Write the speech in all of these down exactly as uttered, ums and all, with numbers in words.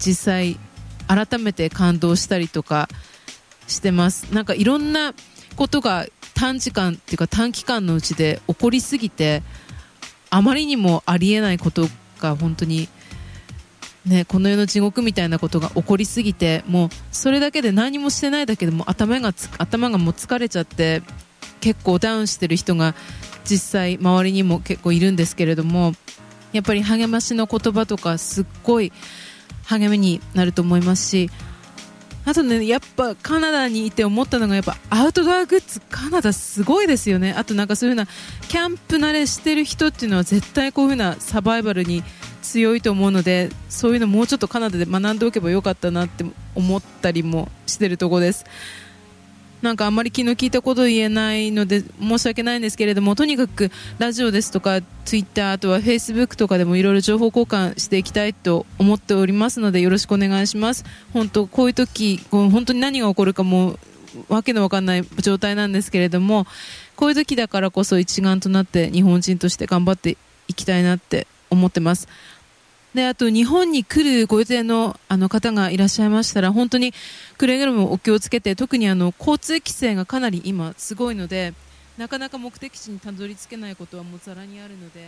実際改めて感動したりとかしてます。なんかいろんなことが短時間っていうか短期間のうちで起こりすぎて、あまりにもありえないことが本当にね、この世の地獄みたいなことが起こりすぎて、もうそれだけで何もしてないだけでも頭がつ頭がもう疲れちゃって結構ダウンしてる人が実際周りにも結構いるんですけれども、やっぱり励ましの言葉とかすっごい励みになると思いますし、あとね、やっぱカナダにいて思ったのが、やっぱアウトドアグッズカナダすごいですよね。あとなんかそういう風なキャンプ慣れしてる人っていうのは絶対こういう風なサバイバルに強いと思うので、そういうのもうちょっとカナダで学んでおけばよかったなって思ったりもしてるところです。なんかあんまり気の利いたこと言えないので申し訳ないんですけれども、とにかくラジオですとかツイッター、あとはフェイスブックとかでもいろいろ情報交換していきたいと思っておりますので、よろしくお願いします。本当こういう時本当に何が起こるかもうわけのわかんない状態なんですけれども、こういう時だからこそ一丸となって日本人として頑張っていきたいなって思ってます。で、あと日本に来るご予定のあの方がいらっしゃいましたら、本当にくれぐれもお気をつけて、特にあの交通規制がかなり今すごいので、なかなか目的地にたどり着けないことはもうざらにあるので、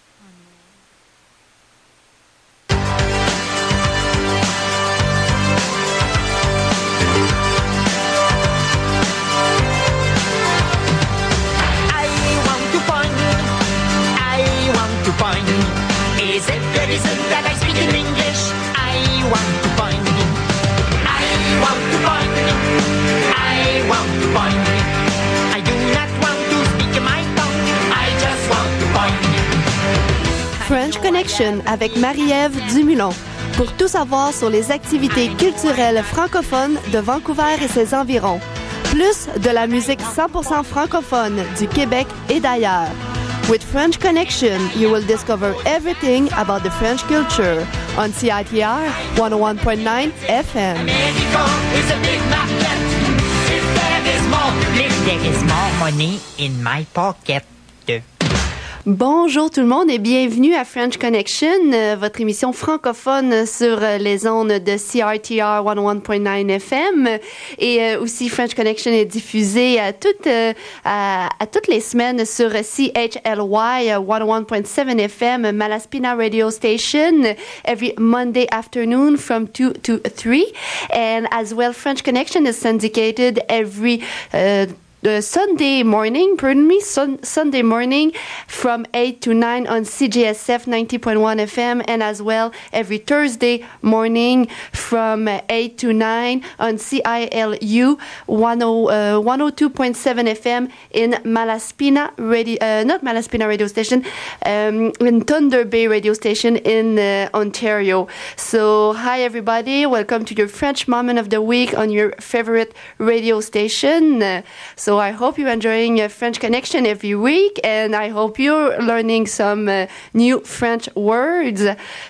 Is it the reason that I speak in English? I want to find me. I want to find me. I want to find me. I do not want to speak my tongue. I just want to find me. French Connection avec Marie-Ève Dumulon. Pour tout savoir sur les activités culturelles francophones de Vancouver et ses environs. Plus de la musique cent pour cent francophone du Québec et d'ailleurs. With French Connection, you will discover everything about the French culture on C I T R one oh one point nine F M. Mexico is a big market. If there is more, if there is more money in my pocket. Bonjour tout le monde et bienvenue à French Connection, euh, votre émission francophone sur euh, les ondes de C R T R one oh one point nine F M. Et euh, aussi French Connection est diffusé à toutes, euh, à, à toutes les semaines sur C H L Y one oh one point seven F M, Malaspina Radio Station, every Monday afternoon from two to three. And as well, French Connection is syndicated every uh, The Sunday morning, pardon me, sun, Sunday morning from eight to nine on C J S F ninety point one F M, and as well every Thursday morning from eight to nine on C I L U one oh two point seven F M in Malaspina radio, uh, not Malaspina radio station, um, in Thunder Bay radio station in uh, Ontario. So hi everybody, welcome to your French moment of the week on your favorite radio station. Uh, So I hope you're enjoying uh, French Connection every week, and I hope you're learning some uh, new French words.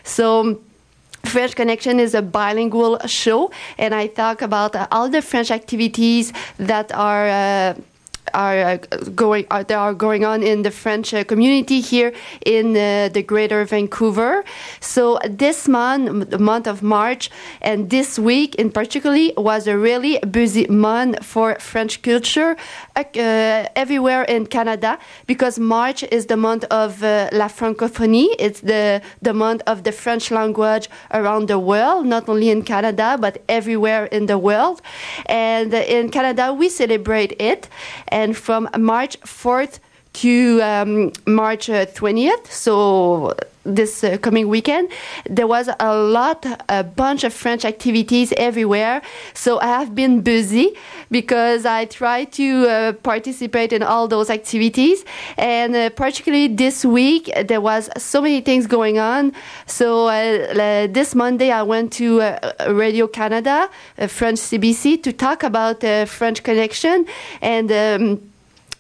So French Connection is a bilingual show, and I talk about uh, all the French activities that are uh, are uh, going are, that are going on in the French uh, community here in uh, the Greater Vancouver. So this month, the month of March, and this week in particular was a really busy month for French culture uh, everywhere in Canada, because March is the month of uh, la francophonie. It's the the month of the French language around the world, not only in Canada but everywhere in the world. And uh, in Canada we celebrate it. And from March fourth to um, March twentieth, so this uh, coming weekend, there was a lot, a bunch of French activities everywhere. So I have been busy because I try to uh, participate in all those activities. And uh, particularly this week, there was so many things going on. So uh, this Monday, I went to uh, Radio Canada, uh, French C B C, to talk about uh, French Connection. And um,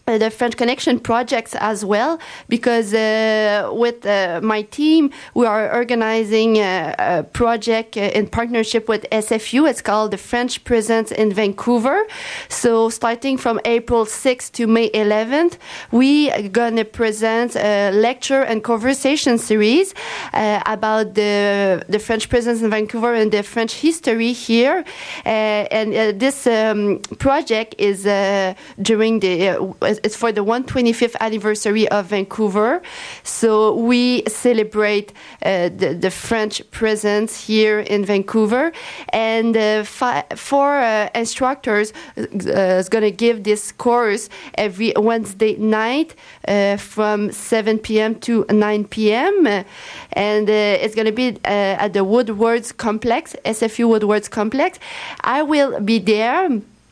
uh, the French Connection projects as well, because uh, with uh, my team, we are organizing a, a project uh, in partnership with S F U. It's called the French Presence in Vancouver. So starting from April sixth to May eleventh, we are going to present a lecture and conversation series uh, about the, the French presence in Vancouver and the French history here. Uh, and uh, this um, project is uh, during the... Uh, It's for the one hundred twenty-fifth anniversary of Vancouver. So we celebrate uh, the, the French presence here in Vancouver. And uh, fi- four uh, instructors uh, is going to give this course every Wednesday night uh, from seven p.m. to nine p.m. Uh, and uh, it's going to be uh, at the Woodwards Complex, S F U Woodwards Complex. I will be there.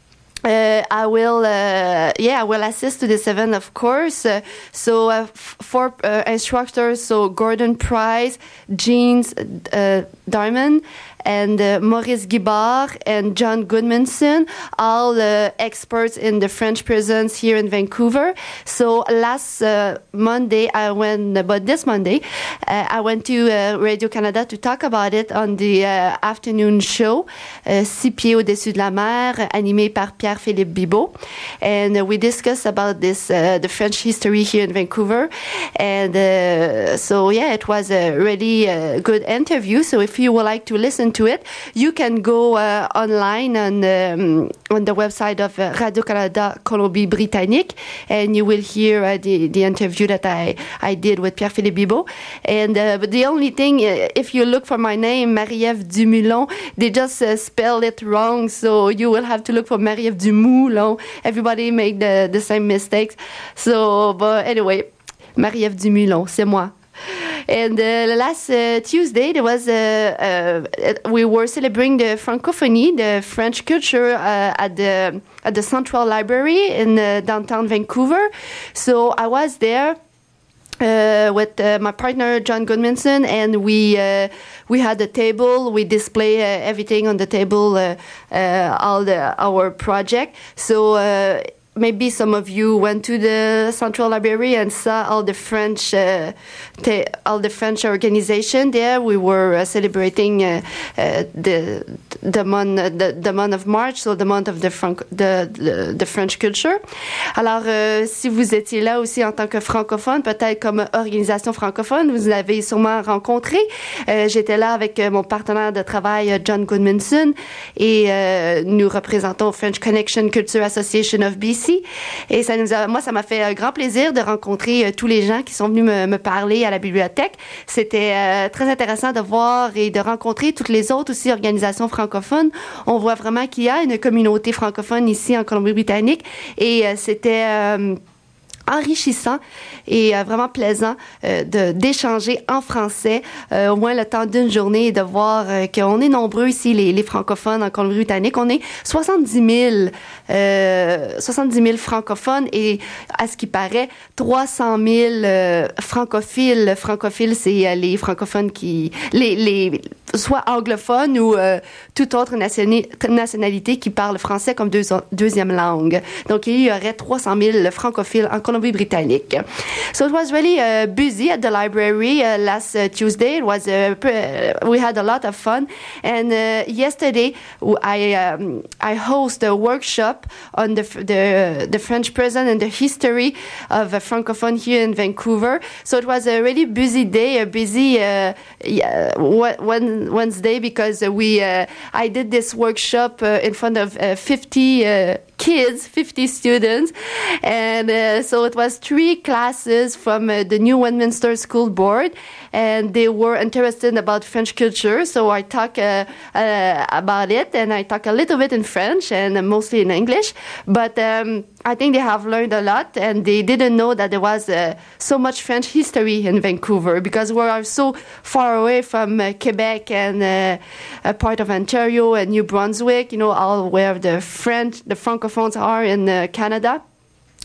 Uh, I will, uh, yeah, I will assist to this event, of course. Uh, so, uh, f- four uh, instructors, so Gordon Price, Jeans uh, Diamond, and uh, Maurice Guibard and John Goodmanson, all uh, experts in the French presence here in Vancouver. So last uh, Monday, I went, but this Monday, uh, I went to uh, Radio-Canada to talk about it on the uh, afternoon show, uh, Six Pieds au-dessus de la mer, animé par Pierre-Philippe Bibeau. And uh, we discussed about this, uh, the French history here in Vancouver. And uh, so, yeah, it was a really uh, good interview. So if you would like to listen to it, you can go uh, online on um, on the website of uh, Radio-Canada Colombie-Britannique, and you will hear uh, the, the interview that I, I did with Pierre-Philippe Bibeau. And uh, but the only thing, uh, if you look for my name, Marie-Ève Dumoulin, they just uh, spell it wrong, so you will have to look for Marie-Ève Dumoulin. Everybody make the, the same mistakes. So, but anyway, Marie-Ève Dumoulin, c'est moi. And uh, last uh, Tuesday, there was uh, uh, we were celebrating the Francophonie, the French culture, uh, at the at the Central Library in uh, downtown Vancouver. So I was there uh, with uh, my partner John Goodmanson, and we uh, we had a table. We display uh, everything on the table, uh, uh, all the our project. So. Uh, Maybe some of you went to the Central Library and saw all the French, uh, te- all the French organization there. We were uh, celebrating uh, uh, the the month the, the month of March, so the month of the Franc- the, the the French culture. Alors, euh, si vous étiez là aussi en tant que francophone, peut-être comme organisation francophone, vous l'avez sûrement rencontré. Euh, j'étais là avec euh, mon partenaire de travail, John Goodmanson, et euh, nous représentons French Connection Culture Association of B C. Et ça nous a, moi, ça m'a fait un grand plaisir de rencontrer euh, tous les gens qui sont venus me, me parler à la bibliothèque. C'était euh, très intéressant de voir et de rencontrer toutes les autres aussi organisations francophones. On voit vraiment qu'il y a une communauté francophone ici en Colombie-Britannique, et euh, c'était euh, enrichissant et euh, vraiment plaisant euh, de d'échanger en français euh, au moins le temps d'une journée, et de voir euh, qu'on est nombreux ici, les, les francophones en Colombie-Britannique. On est soixante-dix mille euh, soixante-dix mille francophones, et à ce qui paraît trois cent mille euh, francophiles. Francophiles, c'est euh, les francophones qui les les soit anglophones ou euh, toute autre nationi- nationalité qui parle français comme deux, deuxième langue. Donc il y aurait trois cent mille francophiles en Colombie-Britannique. So it was really uh, busy at the library uh, last uh, Tuesday. It was uh, pre- we had a lot of fun, and uh, yesterday I um, I host a workshop on the the the French presence and the history of a francophone here in Vancouver. So it was a really busy day, a busy uh, yeah, one Wednesday, because we uh, I did this workshop uh, in front of uh, fifty uh, kids, fifty students, and uh, so it was three classes from uh, the New Westminster School Board, and they were interested about French culture. So I talk uh, uh, about it, and I talk a little bit in French and mostly in English, but um, I think they have learned a lot, and they didn't know that there was uh, so much French history in Vancouver, because we are so far away from uh, Quebec and uh, a part of Ontario and New Brunswick, you know, all where the French, the Francophones are in uh, Canada.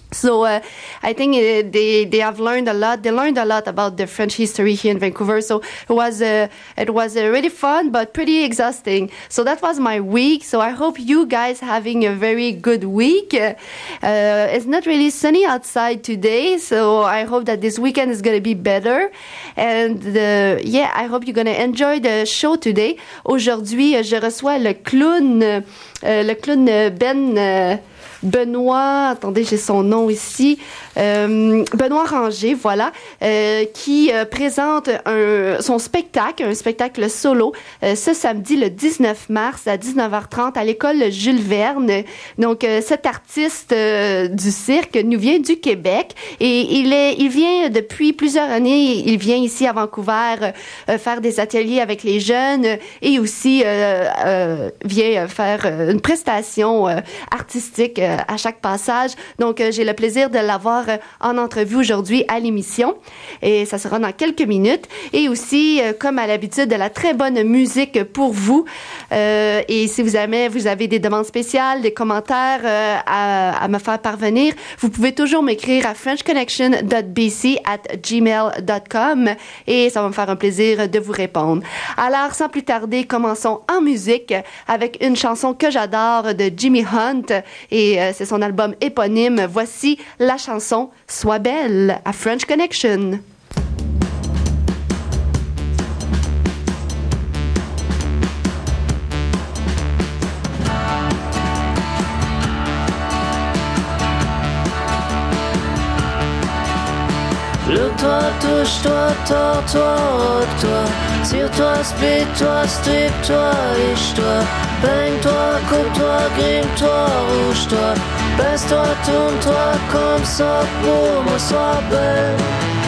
So uh, I think uh, they they have learned a lot. They learned a lot about the French history here in Vancouver. So it was uh, it was uh, really fun, but pretty exhausting. So that was my week. So I hope you guys having a very good week. Uh, it's not really sunny outside today, so I hope that this weekend is going to be better. And uh, yeah, I hope you're going to enjoy the show today. Aujourd'hui, je reçois le clown, euh, le clown Ben. Euh, Benoît, attendez, j'ai son nom ici, euh, Benoît Ranger, voilà, euh, qui euh, présente un, son spectacle, un spectacle solo, euh, ce samedi le dix-neuf mars à dix-neuf heures trente à l'école Jules Verne. Donc, euh, cet artiste euh, du cirque nous vient du Québec et il est, il vient depuis plusieurs années, il vient ici à Vancouver euh, faire des ateliers avec les jeunes et aussi euh, euh, vient faire une prestation euh, artistique euh, à chaque passage. Donc, euh, j'ai le plaisir de l'avoir euh, en entrevue aujourd'hui à l'émission. Et ça sera dans quelques minutes. Et aussi, euh, comme à l'habitude, de la très bonne musique pour vous. Euh, et si vous avez, vous avez des demandes spéciales, des commentaires euh, à, à me faire parvenir, vous pouvez toujours m'écrire à french connection dot b c at gmail dot com et ça va me faire un plaisir de vous répondre. Alors, sans plus tarder, commençons en musique avec une chanson que j'adore de Jimmy Hunt et euh, c'est son album éponyme. Voici la chanson Sois belle à French Connection. Look-toi, touche-toi, tords-toi, rock-toi, tire-toi, split-toi, strip-toi, riche-toi, baigne-toi, coupe-toi, grime-toi, rouge-toi, baisse-toi, tourne-toi comme ça pour moi, sois belle,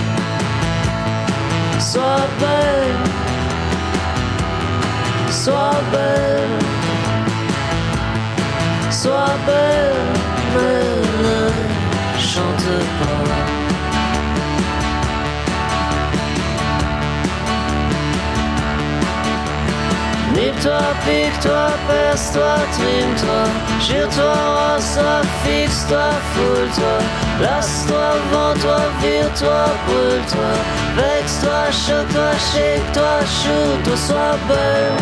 sois belle, sois belle, sois belle, mais ne chante pas. Nippe-toi, pique-toi, perce-toi, trime-toi, jure-toi, rase-toi, fixe-toi, foule-toi, lasse-toi, vends-toi, vire-toi, brûle-toi, vexe-toi, choque-toi, shake-toi, shoot-toi, sois belle,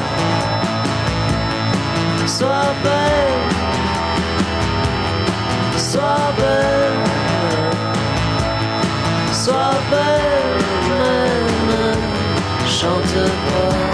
sois belle, sois belle, sois belle, mais ne chante pas.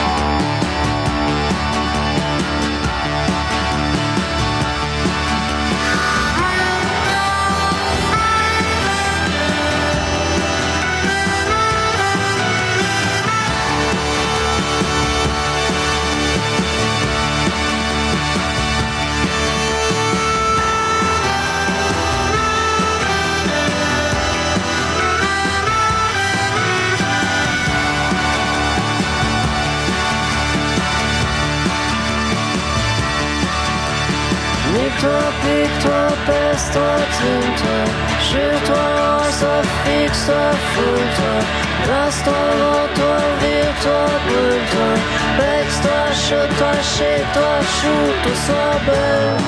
Nippe-toi, pique-toi, perce-toi, trime-toi, jure-toi, rase-toi, fixe-toi, foule-toi, lasse-toi, vends-toi, vire-toi, brûle-toi, vexe-toi, choque-toi, shake-toi, shoot-toi, sois belle,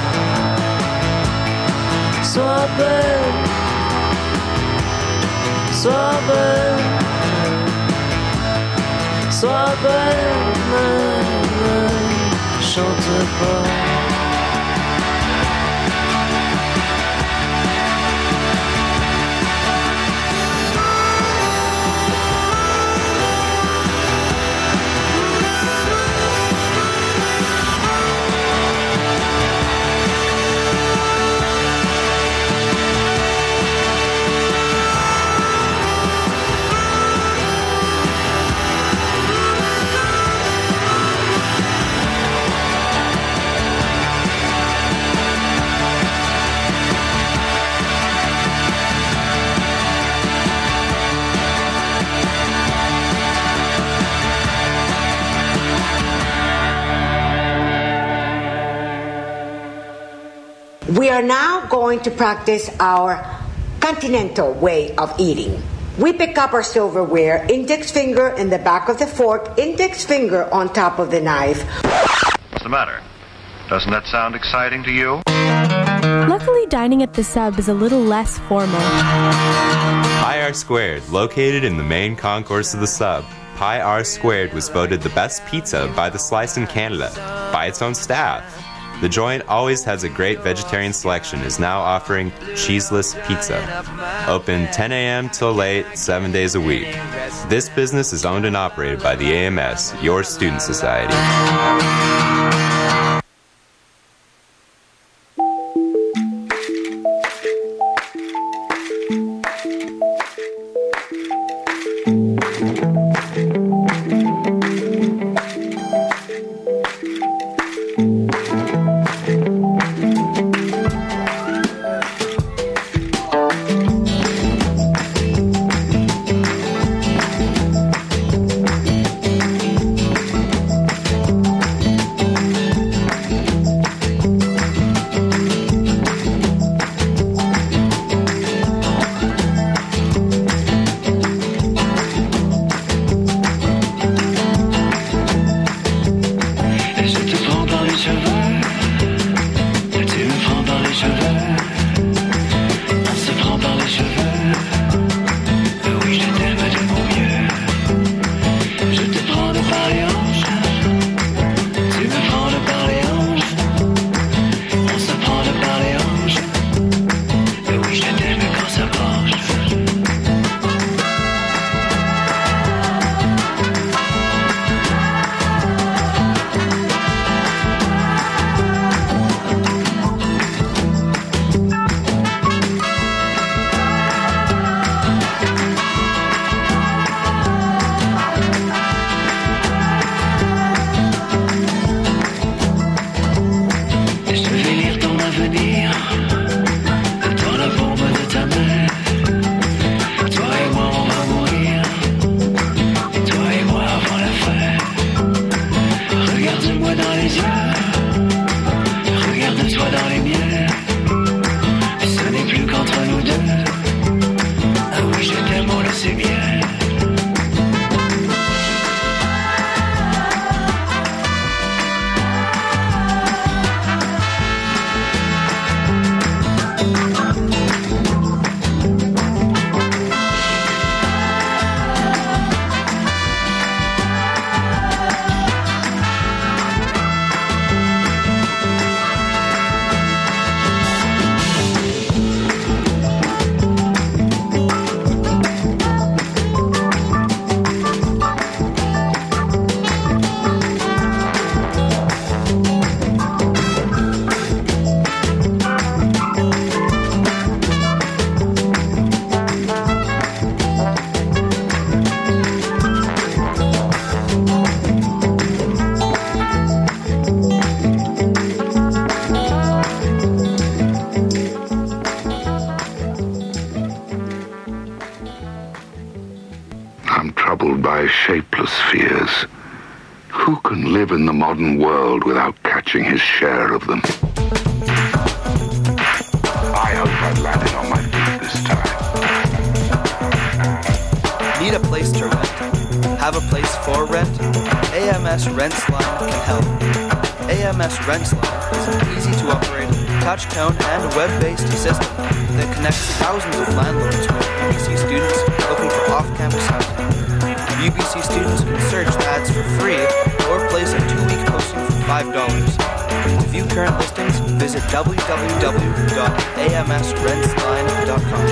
sois belle, sois belle, sois belle, mais ne chante pas. We are now going to practice our continental way of eating. We pick up our silverware, index finger in the back of the fork, index finger on top of the knife. What's the matter? Doesn't that sound exciting to you? Luckily, dining at the Sub is a little less formal. Pi R Squared, located in the main concourse of the Sub. Pi R Squared was voted the best pizza by The Slice in Canada, by its own staff. The joint always has a great vegetarian selection, is now offering cheeseless pizza. Open ten a.m. till late, seven days a week. This business is owned and operated by the A M S, your student society. shapeless fears. Who can live in the modern world without catching his share of them? I hope I've landed on my feet this time. Need a place to rent? Have a place for rent? A M S Rentsline can help. A M S Rentsline is an easy-to-operate, touch-tone, and web-based system that connects thousands of landlords with U B C students looking for off-campus housing. U B C students can search ads for free or place a two-week posting for five dollars. To view current listings, visit w w w dot a m s rentsline dot com.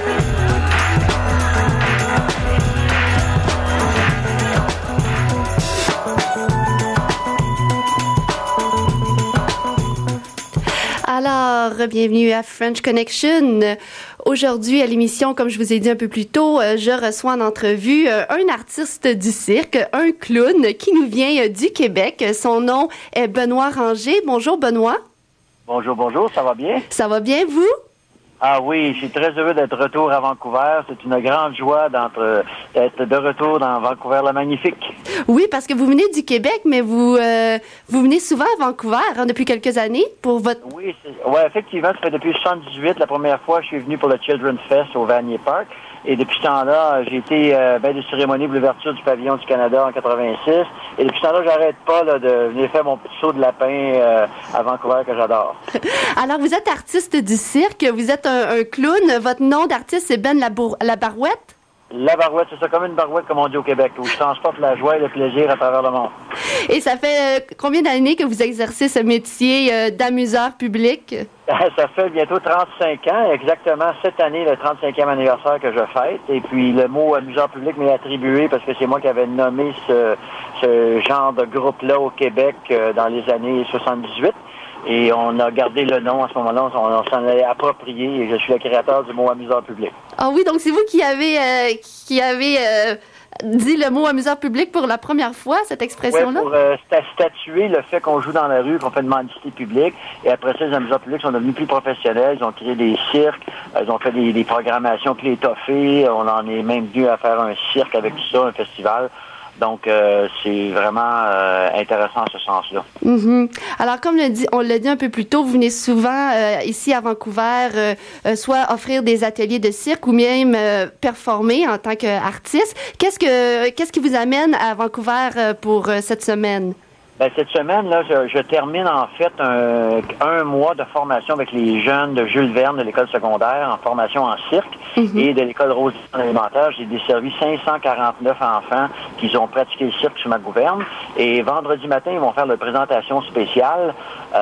Alors, bienvenue à French Connection. Aujourd'hui, à l'émission, comme je vous ai dit un peu plus tôt, je reçois en entrevue un artiste du cirque, un clown qui nous vient du Québec. Son nom est Benoît Ranger. Bonjour, Benoît. Bonjour, bonjour, ça va bien? Ça va bien, vous? Ah oui, je suis très heureux d'être de retour à Vancouver. C'est une grande joie d'être, d'être de retour dans Vancouver la Magnifique. Oui, parce que vous venez du Québec, mais vous euh, vous venez souvent à Vancouver hein, depuis quelques années pour votre... Oui, c'est, ouais, effectivement, ça fait depuis soixante-dix-huit. La première fois, je suis venu pour le Children's Fest au Vanier Park. Et depuis ce temps-là, j'ai été euh, ben de cérémonie pour l'ouverture du pavillon du Canada en quatre-vingt-six. Et depuis ce temps-là, j'arrête pas là, de venir faire mon petit saut de lapin euh, à Vancouver que j'adore. Alors, vous êtes artiste du cirque, vous êtes un, un clown. Votre nom d'artiste, c'est Ben Labour- Labarouette? La barouette, c'est ça, comme une barouette, comme on dit au Québec, où je transporte la joie et le plaisir à travers le monde. Et ça fait euh, combien d'années que vous exercez ce métier euh, d'amuseur public? Ça fait bientôt trente-cinq ans, exactement cette année, le trente-cinquième anniversaire que je fête. Et puis le mot amuseur public m'est attribué parce que c'est moi qui avais nommé ce, ce genre de groupe-là au Québec euh, dans les années soixante-dix-huit. Et on a gardé le nom à ce moment-là, on, on s'en est approprié et je suis le créateur du mot amuseur public. Ah oui, donc c'est vous qui avez, euh, qui avez euh, dit le mot amuseur public pour la première fois, cette expression-là? Oui, pour euh, statuer le fait qu'on joue dans la rue, qu'on fait de mendicité publique. Et après ça, les amuseurs publics sont devenus plus professionnels. Ils ont créé des cirques, ils ont fait des, des programmations clétophées. On en est même dû à faire un cirque avec tout ça, un festival. Donc, euh, c'est vraiment euh, intéressant en ce sens-là. Mm-hmm. Alors, comme le dit, on l'a dit un peu plus tôt, vous venez souvent euh, ici à Vancouver, euh, euh, soit offrir des ateliers de cirque ou même euh, performer en tant qu'artiste. Qu'est-ce que qu'est-ce qui vous amène à Vancouver euh, pour euh, cette semaine? Ben, cette semaine, là, je, je termine en fait un, un mois de formation avec les jeunes de Jules Verne de l'école secondaire en formation en cirque mm-hmm. et de l'école Rose élémentaire. J'ai desservi cinq cent quarante-neuf enfants qui ont pratiqué le cirque sur ma gouverne. Et vendredi matin, ils vont faire une présentation spéciale.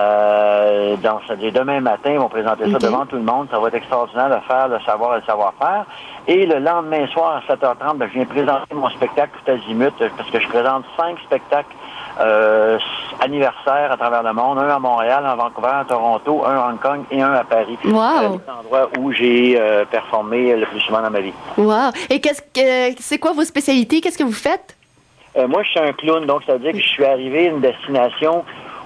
Euh, donc, c'est-à-dire demain matin, ils vont présenter ça okay. devant tout le monde. Ça va être extraordinaire de faire le savoir et le savoir-faire. Et le lendemain soir à sept heures trente, ben, je viens présenter mon spectacle tout azimut parce que je présente cinq spectacles Euh, anniversaire à travers le monde, un à Montréal, un à Vancouver, un à Toronto, un à Hong Kong et un à Paris. Wow! C'est l'endroit où j'ai euh, performé le plus souvent dans ma vie. Wow! Et qu'est-ce que c'est quoi vos spécialités? Qu'est-ce que vous faites? Euh, moi, je suis un clown, donc ça veut dire que je suis arrivé à une destination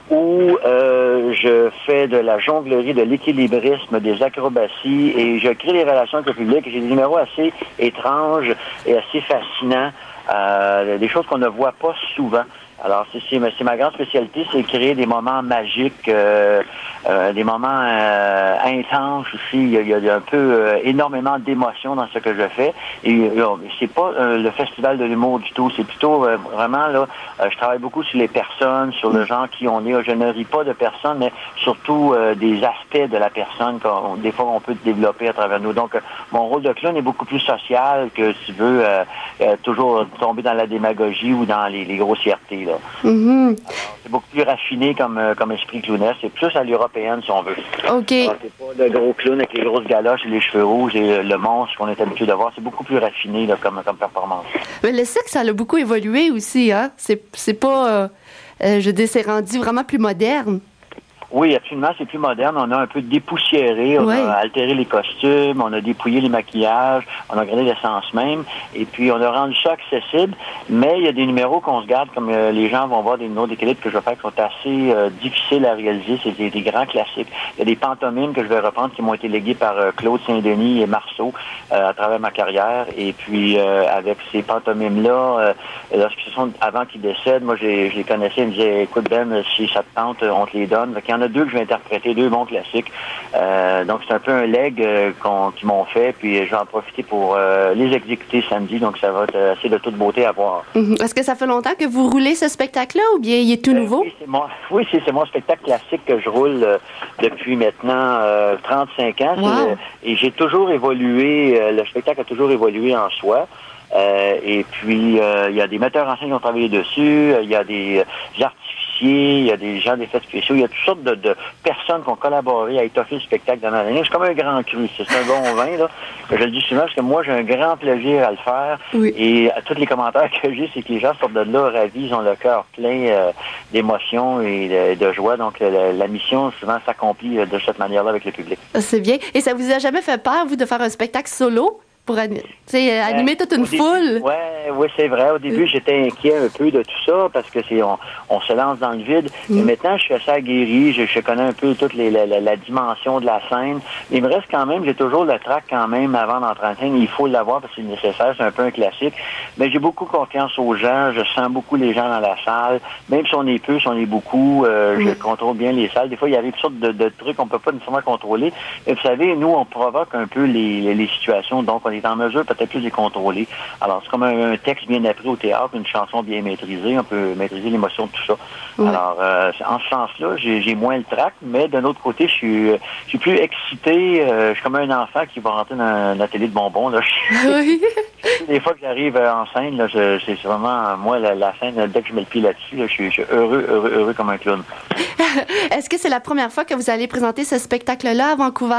où euh, je fais de la jonglerie, de l'équilibrisme, des acrobaties et je crée des relations avec le public. J'ai des numéros assez étranges et assez fascinants, euh, des choses qu'on ne voit pas souvent. Alors, c'est, c'est, c'est ma grande spécialité, c'est créer des moments magiques, euh, euh, des moments euh, intenses aussi. Il y a, il y a un peu euh, énormément d'émotions dans ce que je fais. Et euh, c'est pas euh, le festival de l'humour du tout. C'est plutôt euh, vraiment là. Euh, je travaille beaucoup sur les personnes, sur le genre qui on est. Je ne ris pas de personnes, mais surtout euh, des aspects de la personne qu'on, des fois on peut développer à travers nous. Donc, euh, mon rôle de clown est beaucoup plus social que si tu veux euh, euh, toujours tomber dans la démagogie ou dans les, les grossièretés là. Mm-hmm. Alors, c'est beaucoup plus raffiné comme, euh, comme esprit clownesque. C'est plus à l'européenne, si on veut. OK. Alors, c'est pas le gros clown avec les grosses galoches et les cheveux rouges et le monstre qu'on est habitué de voir. C'est beaucoup plus raffiné là, comme, comme performance. Mais le sexe, ça a beaucoup évolué aussi, hein? C'est, c'est pas... Euh, euh, je dis, c'est rendu vraiment plus moderne. Oui, absolument, c'est plus moderne. On a un peu dépoussiéré, on ouais. a altéré les costumes, on a dépouillé les maquillages, on a gardé l'essence même, et puis on a rendu ça accessible, mais il y a des numéros qu'on se garde, comme euh, les gens vont voir des numéros d'équilibre que je vais faire qui sont assez euh, difficiles à réaliser, c'est des, des grands classiques. Il y a des pantomimes que je vais reprendre qui m'ont été léguées par euh, Claude Saint-Denis et Marceau euh, à travers ma carrière, et puis euh, avec ces pantomimes-là, euh, lorsqu'ils sont avant qu'ils décèdent, moi j'ai, je les connaissais, ils me disaient, écoute Ben, si ça te tente, on te les donne. Il y en a deux que je vais interpréter, deux bons classiques. Euh, donc, c'est un peu un leg euh, qu'on, qu'ils m'ont fait, puis je vais en profiter pour euh, les exécuter samedi, donc ça va être assez de toute beauté à voir. Mm-hmm. Est-ce que ça fait longtemps que vous roulez ce spectacle-là, ou bien il est tout euh, nouveau? Oui, c'est mon, oui, c'est, c'est mon spectacle classique que je roule euh, depuis maintenant euh, trente-cinq ans. Wow. Euh, et j'ai toujours évolué, euh, le spectacle a toujours évolué en soi. Euh, et puis, euh, il y a des metteurs en scène qui ont travaillé dessus, il y a des euh, artificiers, il y a des gens d'effets spéciaux, il y a toutes sortes de, de personnes qui ont collaboré à étoffer le spectacle dans l'année. C'est comme un grand cru, c'est un bon vin, là. Je le dis souvent parce que moi, j'ai un grand plaisir à le faire. Oui. Et à tous les commentaires que j'ai, c'est que les gens sortent de là ravis, ils ont le cœur plein euh, d'émotions et de, de joie. Donc, la, la mission, souvent, s'accomplit de cette manière-là avec le public. C'est bien. Et ça vous a jamais fait peur, vous, de faire un spectacle solo? Pour animer, euh, animer toute une début, foule. Oui, ouais, c'est vrai. Au début, j'étais inquiet un peu de tout ça parce que c'est on, on se lance dans le vide. Mm. Mais maintenant, je suis assez aguerri. Je, je connais un peu toute les, la, la, la dimension de la scène. Il me reste quand même, j'ai toujours le trac quand même avant d'entrer en scène. Il faut l'avoir parce que c'est nécessaire. C'est un peu un classique. Mais j'ai beaucoup confiance aux gens. Je sens beaucoup les gens dans la salle. Même si on est peu, si on est beaucoup, euh, mm. je contrôle bien les salles. Des fois, il y a toutes sortes de, de trucs qu'on peut pas nécessairement contrôler. Et vous savez, nous, on provoque un peu les, les situations. Donc, on est en mesure peut-être plus de les contrôler. Alors, c'est comme un, un texte bien appris au théâtre, une chanson bien maîtrisée, on peut maîtriser l'émotion de tout ça. Ouais. Alors, euh, en ce sens-là, j'ai, j'ai moins le trac, mais d'un autre côté, je suis, je suis plus excité. Euh, je suis comme un enfant qui va rentrer dans un atelier de bonbons. Là. Oui. Des fois que j'arrive en scène, là, je, c'est vraiment, moi, la, la scène, dès que je mets le pied là-dessus, là, je, suis, je suis heureux, heureux, heureux comme un clown. Est-ce que c'est la première fois que vous allez présenter ce spectacle-là à Vancouver?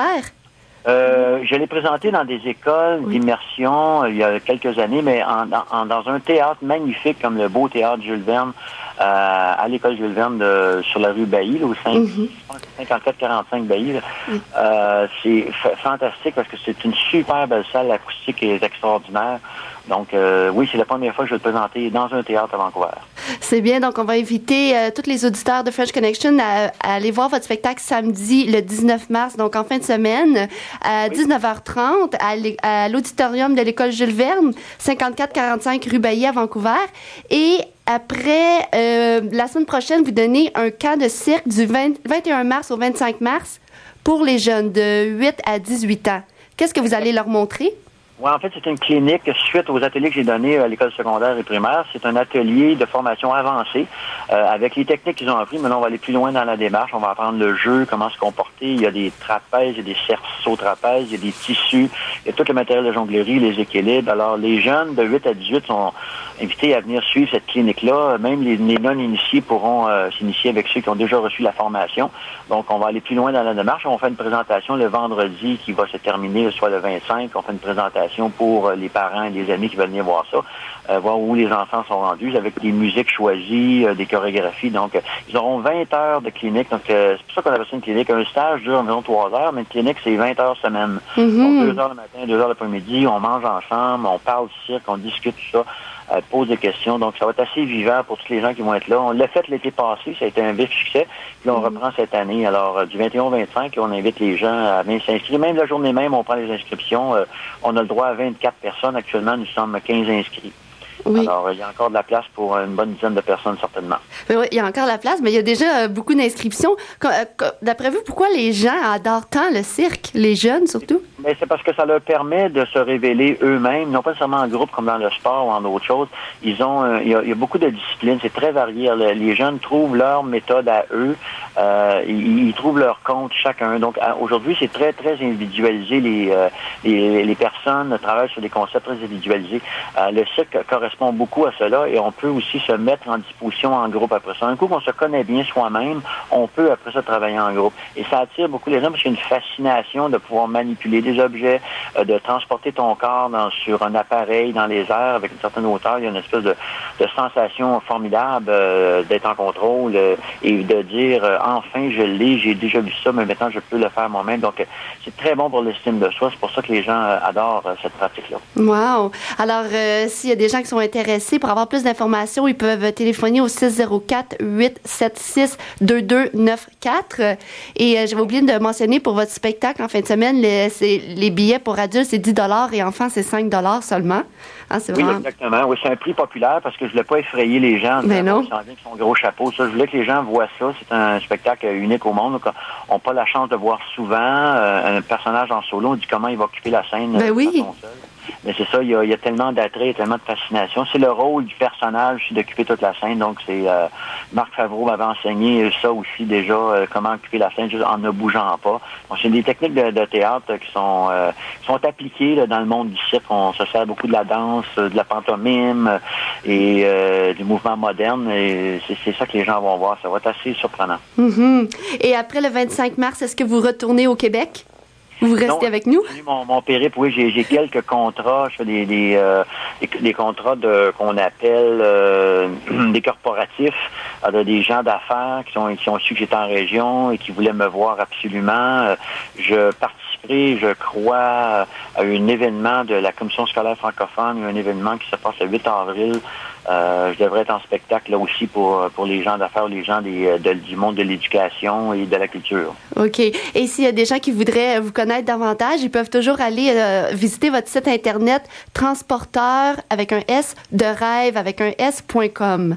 Euh, je l'ai présenté dans des écoles Oui. d'immersion euh, il y a quelques années, mais en, en, dans un théâtre magnifique comme le beau théâtre Jules Verne, euh, à l'école Jules Verne de, sur la rue Bailly, là, au cinq, Mm-hmm. cinquante-quatre quarante-cinq Bailly. Là. Oui. Euh, c'est f- fantastique parce que c'est une super belle salle, l'acoustique est extraordinaire. Donc, euh, oui, c'est la première fois que je vais le présenter dans un théâtre à Vancouver. C'est bien, donc on va inviter euh, tous les auditeurs de French Connection à, à aller voir votre spectacle samedi le dix-neuf mars, donc en fin de semaine, à dix-neuf heures trente, à, l'é- à l'auditorium de l'école Jules Verne, cinquante-quatre quarante-cinq rue Bailly à Vancouver. Et après, euh, la semaine prochaine, vous donnez un camp de cirque du vingt, vingt et un mars au vingt-cinq mars pour les jeunes de huit à dix-huit ans. Qu'est-ce que vous allez leur montrer? Oui, en fait, c'est une clinique suite aux ateliers que j'ai donnés à l'école secondaire et primaire. C'est un atelier de formation avancée euh, avec les techniques qu'ils ont appris. Maintenant, on va aller plus loin dans la démarche. On va apprendre le jeu, comment se comporter. Il y a des trapèzes, il y a des cerceaux trapèzes, il y a des tissus, il y a tout le matériel de jonglerie, les équilibres. Alors, les jeunes de huit à dix-huit sont invités à venir suivre cette clinique-là. Même les, les non-initiés pourront euh, s'initier avec ceux qui ont déjà reçu la formation. Donc, on va aller plus loin dans la démarche. On fait une présentation le vendredi qui va se terminer, soit le vingt-cinq. On fait une présentation pour les parents et les amis qui veulent venir voir ça, euh, voir où les enfants sont rendus, avec des musiques choisies, euh, des chorégraphies. Donc, euh, ils auront vingt heures de clinique. Donc, euh, c'est pour ça qu'on appelle ça une clinique. Un stage dure environ trois heures, mais une clinique, c'est vingt heures semaine. Mm-hmm. Donc, deux heures le matin, deux heures l'après-midi, on mange ensemble, on parle du cirque, on discute tout ça. Euh, pose des questions. Donc, ça va être assez vivant pour tous les gens qui vont être là. On l'a fait l'été passé, ça a été un vif succès. Puis là, on reprend cette année. Alors, euh, du vingt et un au vingt-cinq, on invite les gens à venir s'inscrire. Même la journée même, on prend les inscriptions. Euh, on a le droit à vingt-quatre personnes. Actuellement, nous sommes quinze inscrits. Oui. Alors, il y a encore de la place pour une bonne dizaine de personnes, certainement. Ben oui, il y a encore la place, mais il y a déjà euh, beaucoup d'inscriptions. Co- euh, co- D'après vous, pourquoi les gens adorent tant le cirque, les jeunes surtout? Mais c'est parce que ça leur permet de se révéler eux-mêmes, non pas seulement en groupe comme dans le sport ou en autre chose. Ils ont, euh, il, y a, il y a beaucoup de disciplines, c'est très varié. Les jeunes trouvent leur méthode à eux, euh, ils, ils trouvent leur compte chacun. Donc à, aujourd'hui, c'est très très individualisé. Les, euh, les les personnes travaillent sur des concepts très individualisés. Euh, le cirque correspond beaucoup à cela et on peut aussi se mettre en disposition en groupe après ça. Un coup qu'on se connaît bien soi-même, on peut après ça travailler en groupe. Et ça attire beaucoup les gens parce qu'il y a une fascination de pouvoir manipuler des objets, euh, de transporter ton corps dans, sur un appareil dans les airs avec une certaine hauteur. Il y a une espèce de, de sensation formidable euh, d'être en contrôle euh, et de dire euh, enfin je l'ai, j'ai déjà vu ça, mais maintenant je peux le faire moi-même. Donc euh, c'est très bon pour l'estime de soi. C'est pour ça que les gens euh, adorent euh, cette pratique-là. Wow! Alors, euh, s'il y a des gens qui sont intéressés, pour avoir plus d'informations, ils peuvent téléphoner au six zéro quatre, huit sept six, deux deux neuf quatre. Et euh, j'avais oublié de mentionner pour votre spectacle en fin de semaine, les, c'est, les billets pour adultes, c'est dix dollars et enfants, c'est cinq dollars seulement. Hein, c'est Oui, vraiment... exactement. Oui, c'est un prix populaire parce que je voulais pas effrayer les gens. Mais non. Ils s'en viennent avec son gros chapeau. Ça, je voulais que les gens voient ça. C'est un spectacle unique au monde. Donc, on n'a pas la chance de voir souvent euh, un personnage en solo. On dit comment il va occuper la scène. Ben euh, oui. de façon seule. Mais c'est ça, il y, a, il y a tellement d'attrait, il y a tellement de fascination. C'est le rôle du personnage aussi d'occuper toute la scène. Donc, c'est euh, Marc Favreau m'avait enseigné ça aussi déjà, euh, comment occuper la scène juste en ne bougeant pas. Donc, c'est des techniques de, de théâtre qui sont euh, qui sont appliquées là, dans le monde du cirque. On se sert beaucoup de la danse, de la pantomime euh, et euh, du mouvement moderne. Et c'est, c'est ça que les gens vont voir. Ça va être assez surprenant. Mm-hmm. Et après le vingt-cinq mars, est-ce que vous retournez au Québec? Vous restez non, avec nous? Mon, mon périple, oui, j'ai, j'ai quelques contrats. Je fais des des, euh, des, des contrats de qu'on appelle euh, des corporatifs, alors, des gens d'affaires qui sont qui ont su que j'étais en région et qui voulaient me voir absolument. Je participerai, je crois, à un événement de la Commission scolaire francophone, un événement qui se passe le huit avril. Euh, je devrais être en spectacle là aussi pour pour les gens d'affaires, les gens des, de, du monde de l'éducation et de la culture. OK. Et s'il y a des gens qui voudraient vous connaître davantage, ils peuvent toujours aller euh, visiter votre site internet transporteur avec un S de rêve avec un S point com.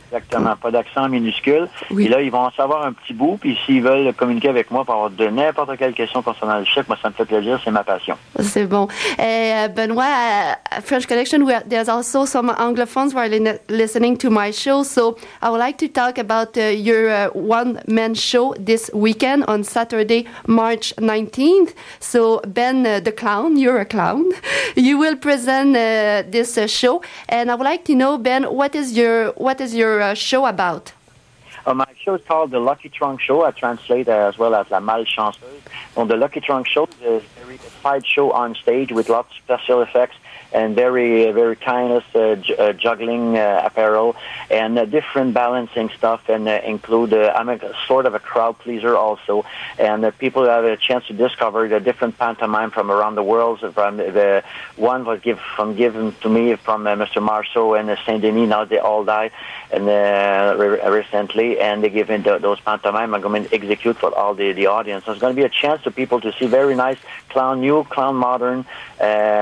Exactement, pas d'accent minuscule. Oui. Et là, ils vont en savoir un petit bout, puis s'ils veulent communiquer avec moi pour avoir de n'importe quelle question concernant le chèque, moi, ça me fait plaisir, c'est ma passion. C'est bon. Uh, Benoit, uh, French Connection, we are, there's also some Anglophones who are li- listening to my show, so I would like to talk about uh, your uh, one-man show this weekend on Saturday, March nineteenth. So, Ben uh, the Clown, you're a clown. You will present uh, this uh, show, and I would like to know, Ben, what is your what is your uh, show about? Uh, my show is called The Lucky Trunk Show. I translate uh, as well as La Malchanceuse. On The Lucky Trunk Show is a very exciting show on stage with lots of special effects and very, uh, very kind of uh, j- uh, juggling uh, apparel and uh, different balancing stuff, and uh, include, uh, I'm a sort of a crowd pleaser also, and uh, people have a chance to discover the different pantomime from around the world. From the one was give, from given to me from uh, Mister Marceau and uh, Saint Denis. Now they all died, and uh, re- recently, and they give me the, those pantomime. I'm going to execute for all the, the audience. So it's going to be a chance for people to see very nice clown, new clown, modern, uh,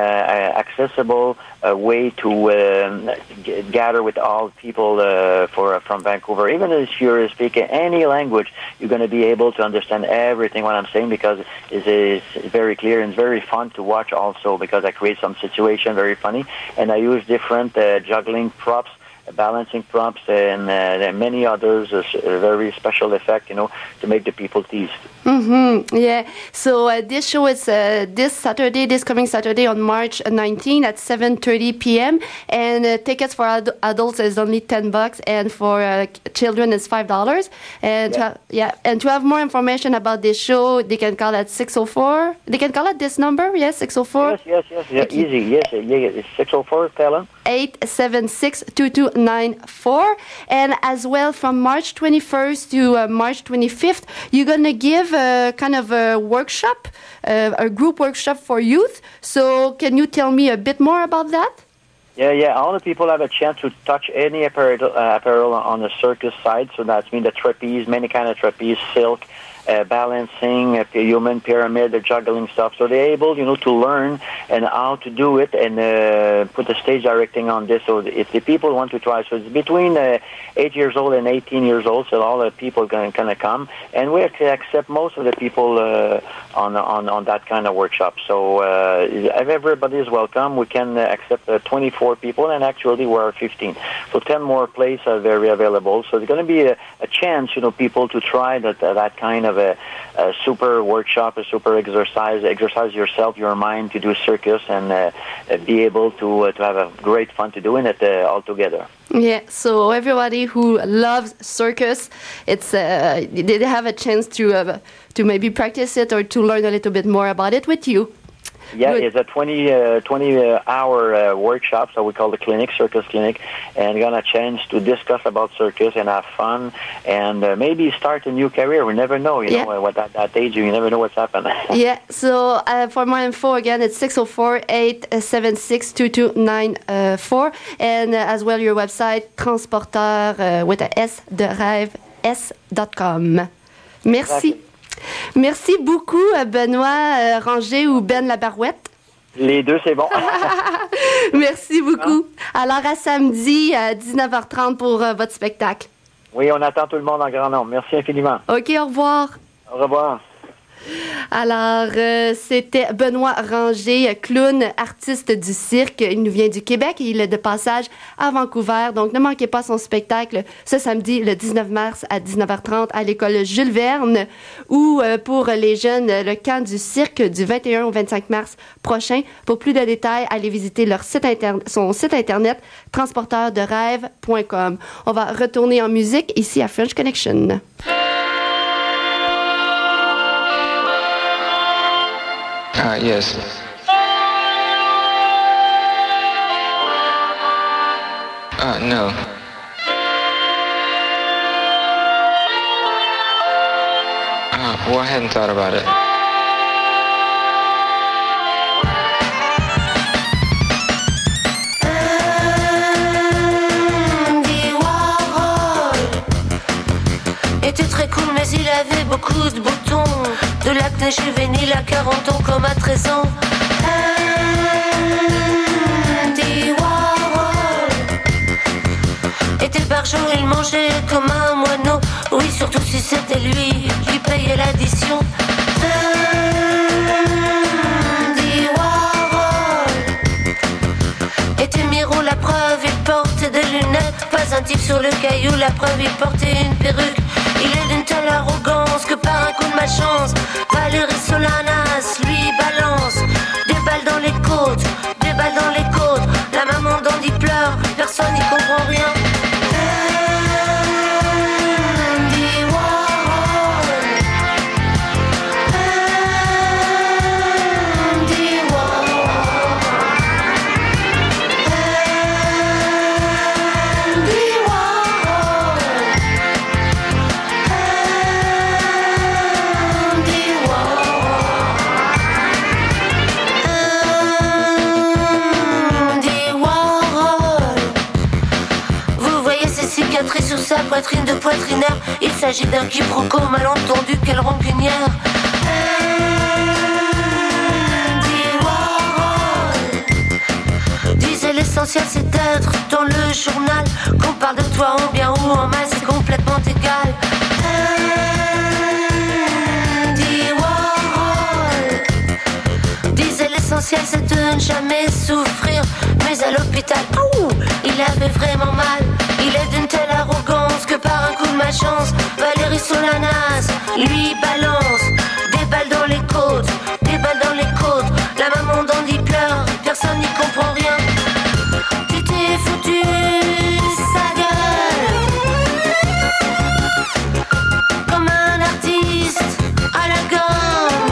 accessible uh, way to um, g- gather with all people uh, for uh, from Vancouver. Even if you're speaking any language, you're going to be able to understand everything what I'm saying, because it's, it's very clear and it's very fun to watch also, because I create some situation very funny, and I use different uh, juggling props, balancing props, and uh, many others, uh, very special effect, you know, to make the people teased. Mm-hmm. Yeah. So uh, this show is uh, this Saturday, this coming Saturday on March nineteenth at seven thirty p.m. And uh, tickets for ad- adults is only ten bucks, and for uh, children is five dollars. And yeah. To have, yeah, and to have more information about this show, they can call at six oh four. They can call at this number, yes, six oh four. Yes, yes, yes, yeah, okay. Easy, yes, yeah, it's six oh four, tell them. eight seven six, two two nine four. And as well, from March twenty-first to uh, March twenty-fifth, you're going to give a kind of a workshop, uh, a group workshop for youth. So can you tell me a bit more about that? Yeah, yeah. All the people have a chance to touch any apparel, uh, apparel on the circus side. So that's mean the trapeze, many kind of trapeze, silk, Uh, balancing, uh, human pyramid, the juggling stuff. So they're able, you know, to learn and how to do it, and uh, put the stage directing on this. So if the people want to try, so it's between uh, eight years old and eighteen years old. So all the people can kind of come, and we accept most of the people uh, on on on that kind of workshop. So uh, everybody is welcome. We can uh, accept uh, twenty-four people, and actually we're fifteen. So ten more places are very available. So there's going to be a, a chance, you know, people to try that uh, that kind of a, a super workshop, a super exercise, exercise yourself, your mind to do circus, and uh, be able to uh, to have a great fun to doing it uh, all together. Yeah, so everybody who loves circus, it's uh, they have a chance to uh, to maybe practice it or to learn a little bit more about it with you. Yeah, Good. It's a twenty, uh, twenty uh, hour uh, workshop, so we call the clinic, Circus Clinic, and got a chance to discuss about circus and have fun, and uh, maybe start a new career. We never know, you yeah. know, at that, that age, you never know what's happening. Yeah, so uh, for more info, again, it's six oh four, eight seven six, two two nine four, and uh, as well your website, transporteur uh, with a S de rêve, s dot com. Merci. Exactly. Merci beaucoup, Benoît Ranger ou Ben Labarouette. Les deux, c'est bon. Merci beaucoup. Alors, à samedi à dix-neuf heures trente pour uh, votre spectacle. Oui, on attend tout le monde en grand nombre. Merci infiniment. OK, au revoir. Au revoir. Alors, euh, c'était Benoît Ranger, clown, artiste du cirque. Il nous vient du Québec et il est de passage à Vancouver. Donc, ne manquez pas son spectacle ce samedi, le dix-neuf mars à dix-neuf heures trente à l'école Jules Verne, ou euh, pour les jeunes, le camp du cirque du vingt et un au vingt-cinq mars prochain. Pour plus de détails, allez visiter leur site inter- son site internet transporteur de rêve point com. On va retourner en musique ici à French Connection. Uh, yes. Uh, no. Uh, well, I hadn't thought about it. Andy Warhol était très cool, mais il avait beaucoup de boutons. De l'acné juvénile à quarante ans comme à treize ans. Andy Warhol était par jour, il mangeait comme un moineau. Oui, surtout si c'était lui qui payait l'addition. Andy Warhol était Miro, la preuve, il portait des lunettes. Pas un type sur le caillou, la preuve, il portait une perruque. Il est d'une telle arrogance que par un coup de malchance, Valérie Solanas lui balance des balles dans les côtes, des balles dans les côtes. La maman d'Andy pleure, personne n'y comprend rien. Andy Warhol, Andy Warhol, Andy Warhol, Andy Warhol. Vous voyez ces cicatrices sur sa poitrine de poitrinaire. Il s'agit d'un quiproquo malentendu, quelle rancunière. Andy Warhol disait l'essentiel c'est d'être dans le journal. Qu'on parle de toi en bien ou en mal, c'est complètement égal. Andy Warhol disait l'essentiel c'est de ne jamais souffrir. Mais à l'hôpital, ouh, il avait vraiment mal. Il est d'une telle arrogance que par un coup de malchance, Valérie Solanas lui balance des balles dans les côtes, des balles dans les côtes. La maman d'Andy pleure, personne n'y comprend rien. Tu t'es foutu sa gueule comme un artiste à la gomme.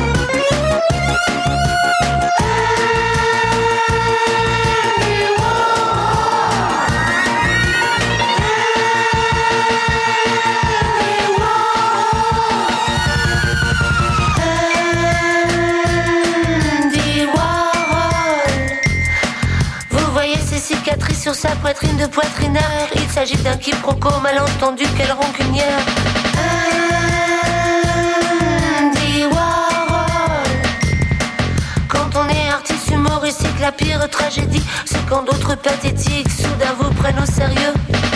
Andy Warhol. Vous voyez ces cicatrices sur sa poitrine de poitrinaire. Il s'agit d'un quiproquo malentendu, quelle rancunière. Andy Warhol. Quand on est artiste humoristique, la pire tragédie, c'est quand d'autres pathétiques soudain vous prennent au sérieux.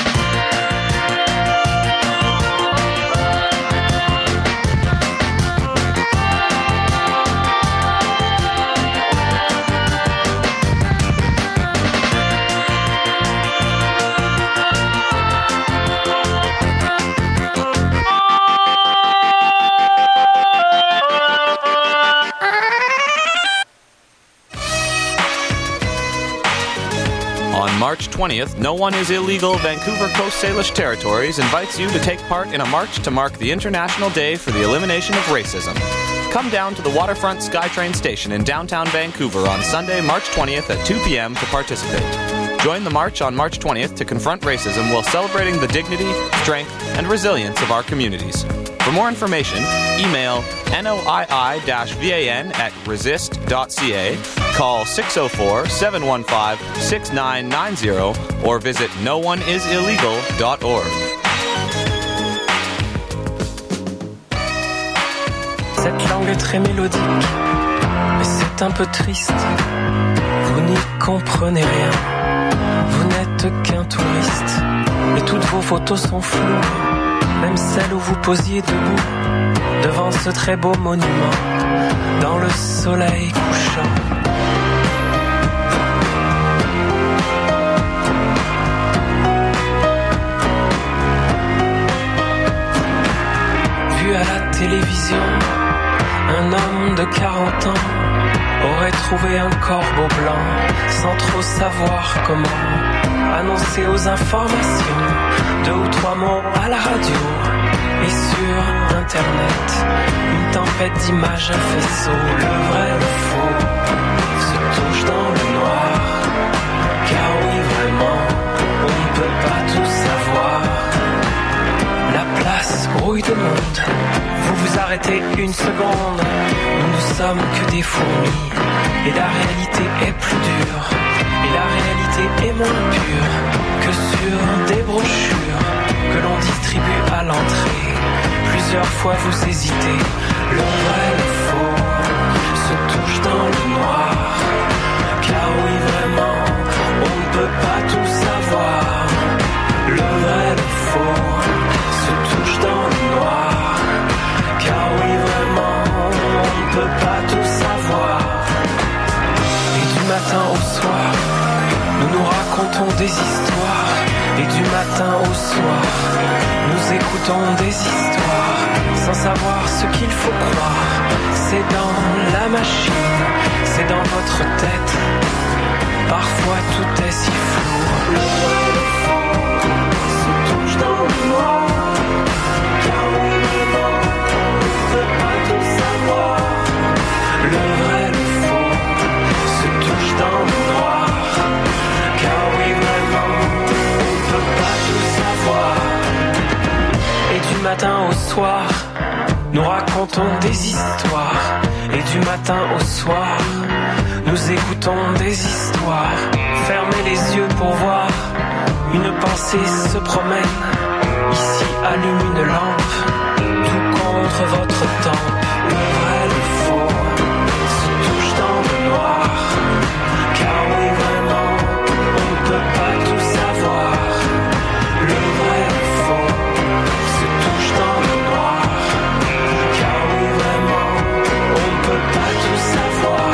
On March twentieth, No One Is Illegal Vancouver Coast Salish Territories invites you to take part in a march to mark the International Day for the Elimination of Racism. Come down to the Waterfront SkyTrain station in downtown Vancouver on Sunday, March twentieth at two p.m. to participate. Join the march on March twentieth to confront racism while celebrating the dignity, strength, and resilience of our communities. For more information, email noii-van at resist dot c a, call six oh four, seven one five, six nine nine zero, or visit no one is illegal dot org. Cette langue est très mélodique, mais c'est un peu triste. Vous n'y comprenez rien, vous n'êtes qu'un touriste. Et toutes vos photos sont floues, même celle où vous posiez debout devant ce très beau monument dans le soleil couchant. Vu à la télévision, un homme de quarante ans aurait trouvé un corbeau blanc sans trop savoir comment annoncer aux informations deux ou trois mots à la radio et sur internet. Une tempête d'images, un faisceau, le vrai, le faux se touche dans le noir. Car oui, vraiment, on ne peut pas tout savoir. La place grouille de monde, vous vous arrêtez une seconde. Nous ne sommes que des fourmis et la réalité est plus dure. Et la réalité est moins pure que sur des brochures que l'on distribue à l'entrée. Plusieurs fois vous hésitez, le vrai, le faux se touche dans le noir. Car oui, vraiment, on ne peut pas tout savoir. Le vrai, racontons des histoires et du matin au soir, nous écoutons des histoires sans savoir ce qu'il faut croire. C'est dans la machine, c'est dans votre tête. Parfois tout est si flou. Le vrai et le faux se touchent dans le noir. Car oui, vraiment, on ne peut pas tout savoir. Le vrai et le faux se touchent dans le noir. Car oui, vraiment, on ne peut pas tout savoir. Et du matin au soir, nous racontons des histoires. Et du matin au soir, nous écoutons des histoires. Fermez les yeux pour voir. Une pensée se promène. Ici allume une lampe. Tout contre votre tempe. Le vrai, le faux se touche dans le noir. Car oui, vraiment, on ne peut pas tout savoir. Le vrai, le faux se touche dans le noir. Car oui, vraiment, on ne peut pas tout savoir.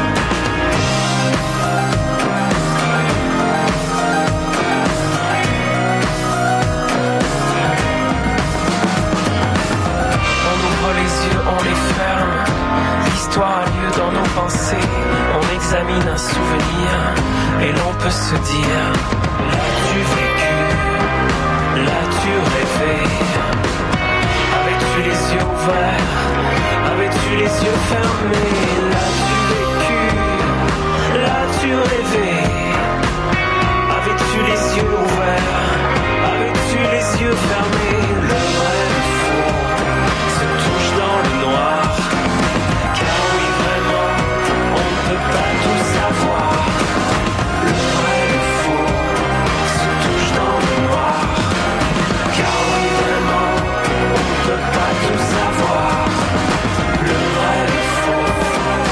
On les ferme, l'histoire a lieu dans nos pensées. On examine un souvenir et l'on peut se dire: l'as-tu vécu, l'as-tu rêvé? Avais-tu les yeux ouverts, avais-tu les yeux fermés? L'as-tu vécu, l'as-tu rêvé? Avais-tu les yeux ouverts, avais-tu les yeux fermés? Le vrai, le faux se touche dans le noir. Car oui, vraiment, on ne peut pas tout savoir. Le vrai et le faux se touche dans le noir. Car oui, vraiment, on ne peut pas tout savoir. Le vrai et le faux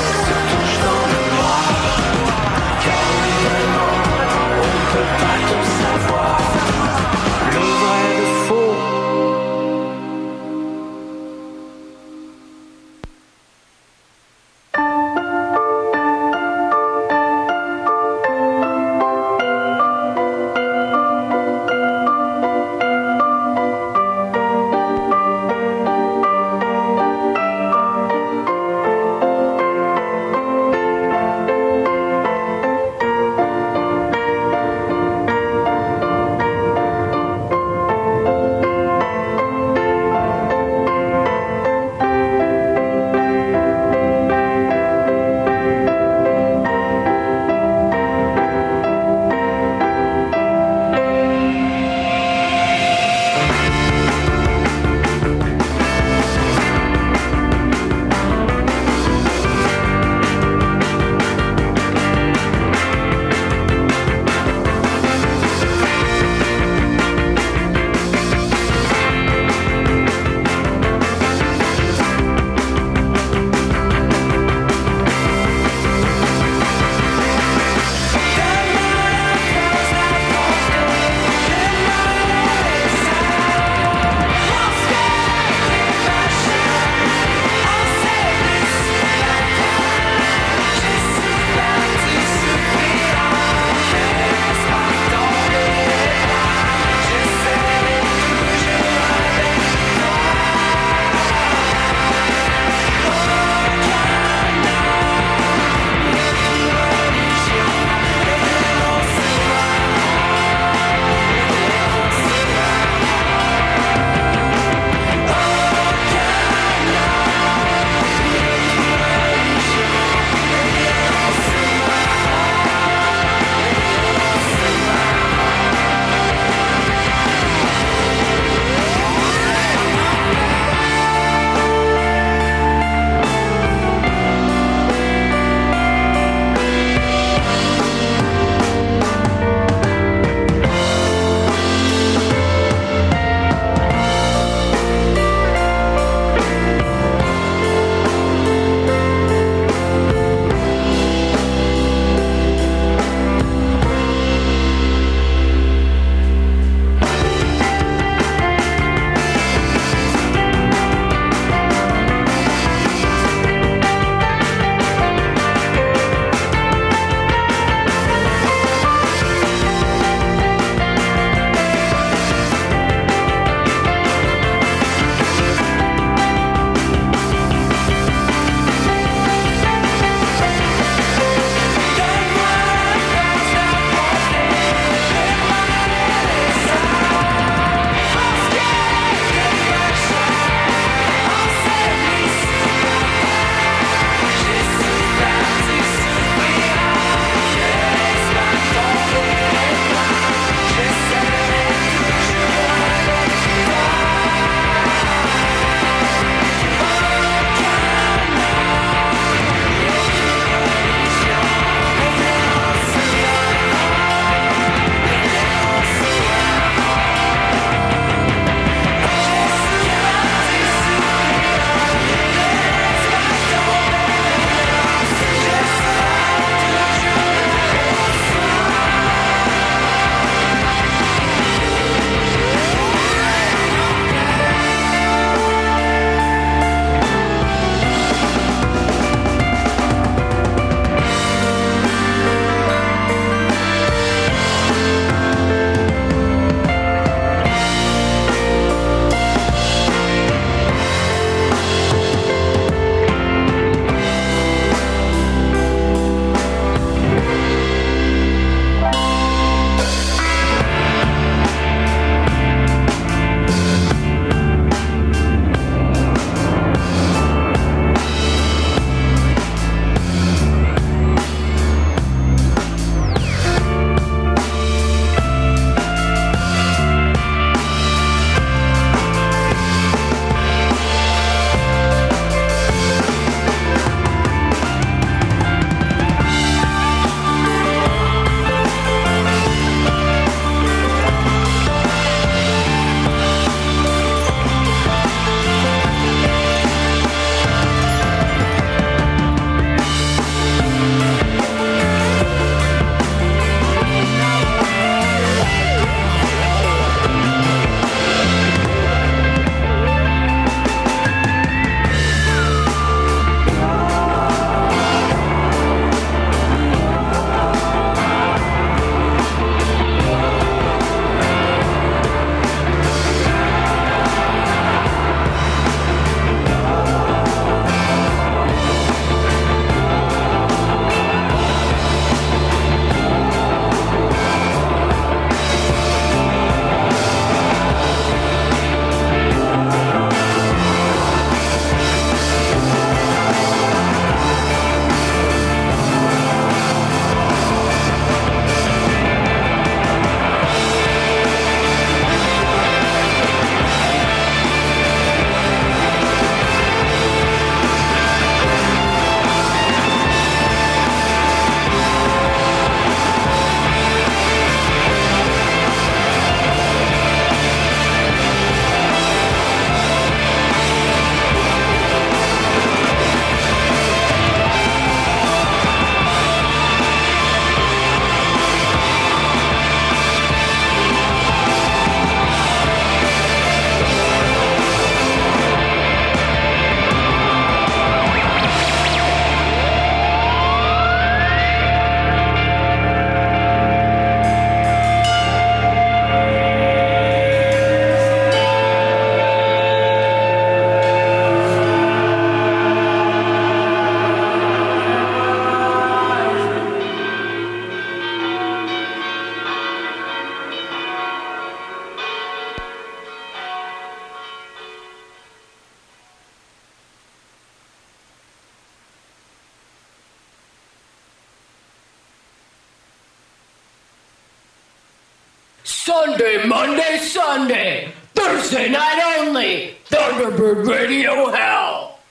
Sunday, Monday, Sunday. Thursday night only. Thunderbird Radio Hell.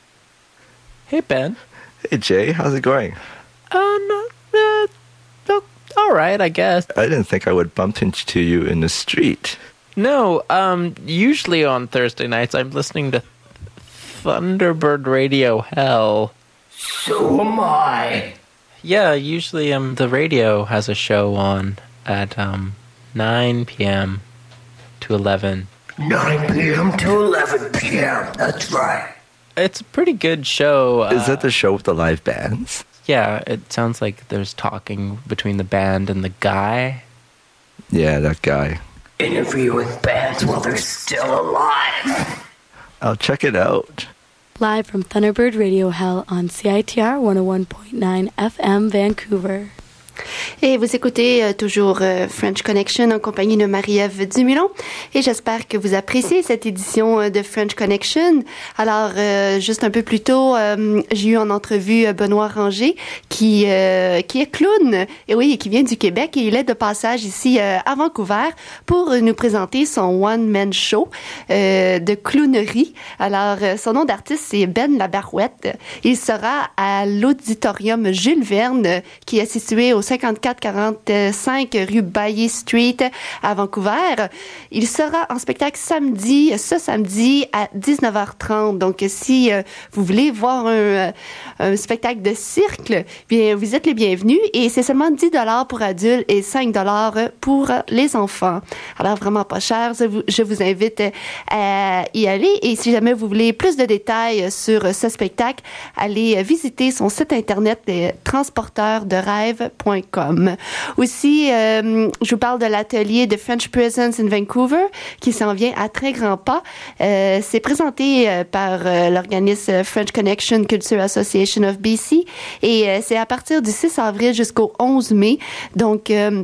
Hey, Ben. Hey, Jay. How's it going? Uh, no, uh, no, all right, I guess. I didn't think I would bump into you in the street. No, um, usually on Thursday nights I'm listening to Thunderbird Radio Hell. So am I. Yeah, usually um, the radio has a show on at um, nine p.m. to eleven. nine p.m. to eleven p.m. That's right. It's a pretty good show. Uh, Is that the show with the live bands? Yeah, it sounds like there's talking between the band and the guy. Yeah, that guy. Interviewing bands while they're still alive. I'll check it out. Live from Thunderbird Radio Hell on C I T R one oh one point nine F M Vancouver. Et vous écoutez euh, toujours euh, French Connection en compagnie de Marie-Ève Dumulon et j'espère que vous appréciez cette édition euh, de French Connection. Alors, euh, juste un peu plus tôt, euh, j'ai eu en entrevue euh, Benoît Ranger qui euh, qui est clown et oui, qui vient du Québec et il est de passage ici euh, à Vancouver pour nous présenter son one-man show euh, de clownerie. Alors, euh, son nom d'artiste, c'est Ben Labarouette. Il sera à l'Auditorium Jules Verne qui est situé au cinquante-quatre quarante-cinq rue Bailly Street à Vancouver. Il sera en spectacle samedi, ce samedi à dix-neuf heures trente. Donc, si euh, vous voulez voir un, un spectacle de cirque, bien, vous êtes les bienvenus et c'est seulement dix dollars pour adultes et cinq dollars pour les enfants. Alors, vraiment pas cher. Je vous, je vous invite à y aller et si jamais vous voulez plus de détails sur ce spectacle, allez visiter son site internet transporteur de rêve point com. Aussi, euh, je vous parle de l'atelier de French Presence in Vancouver qui s'en vient à très grands pas. Euh, c'est présenté euh, par euh, l'organisme French Connection Culture Association of B C et euh, c'est à partir du six avril jusqu'au onze mai. Donc, euh,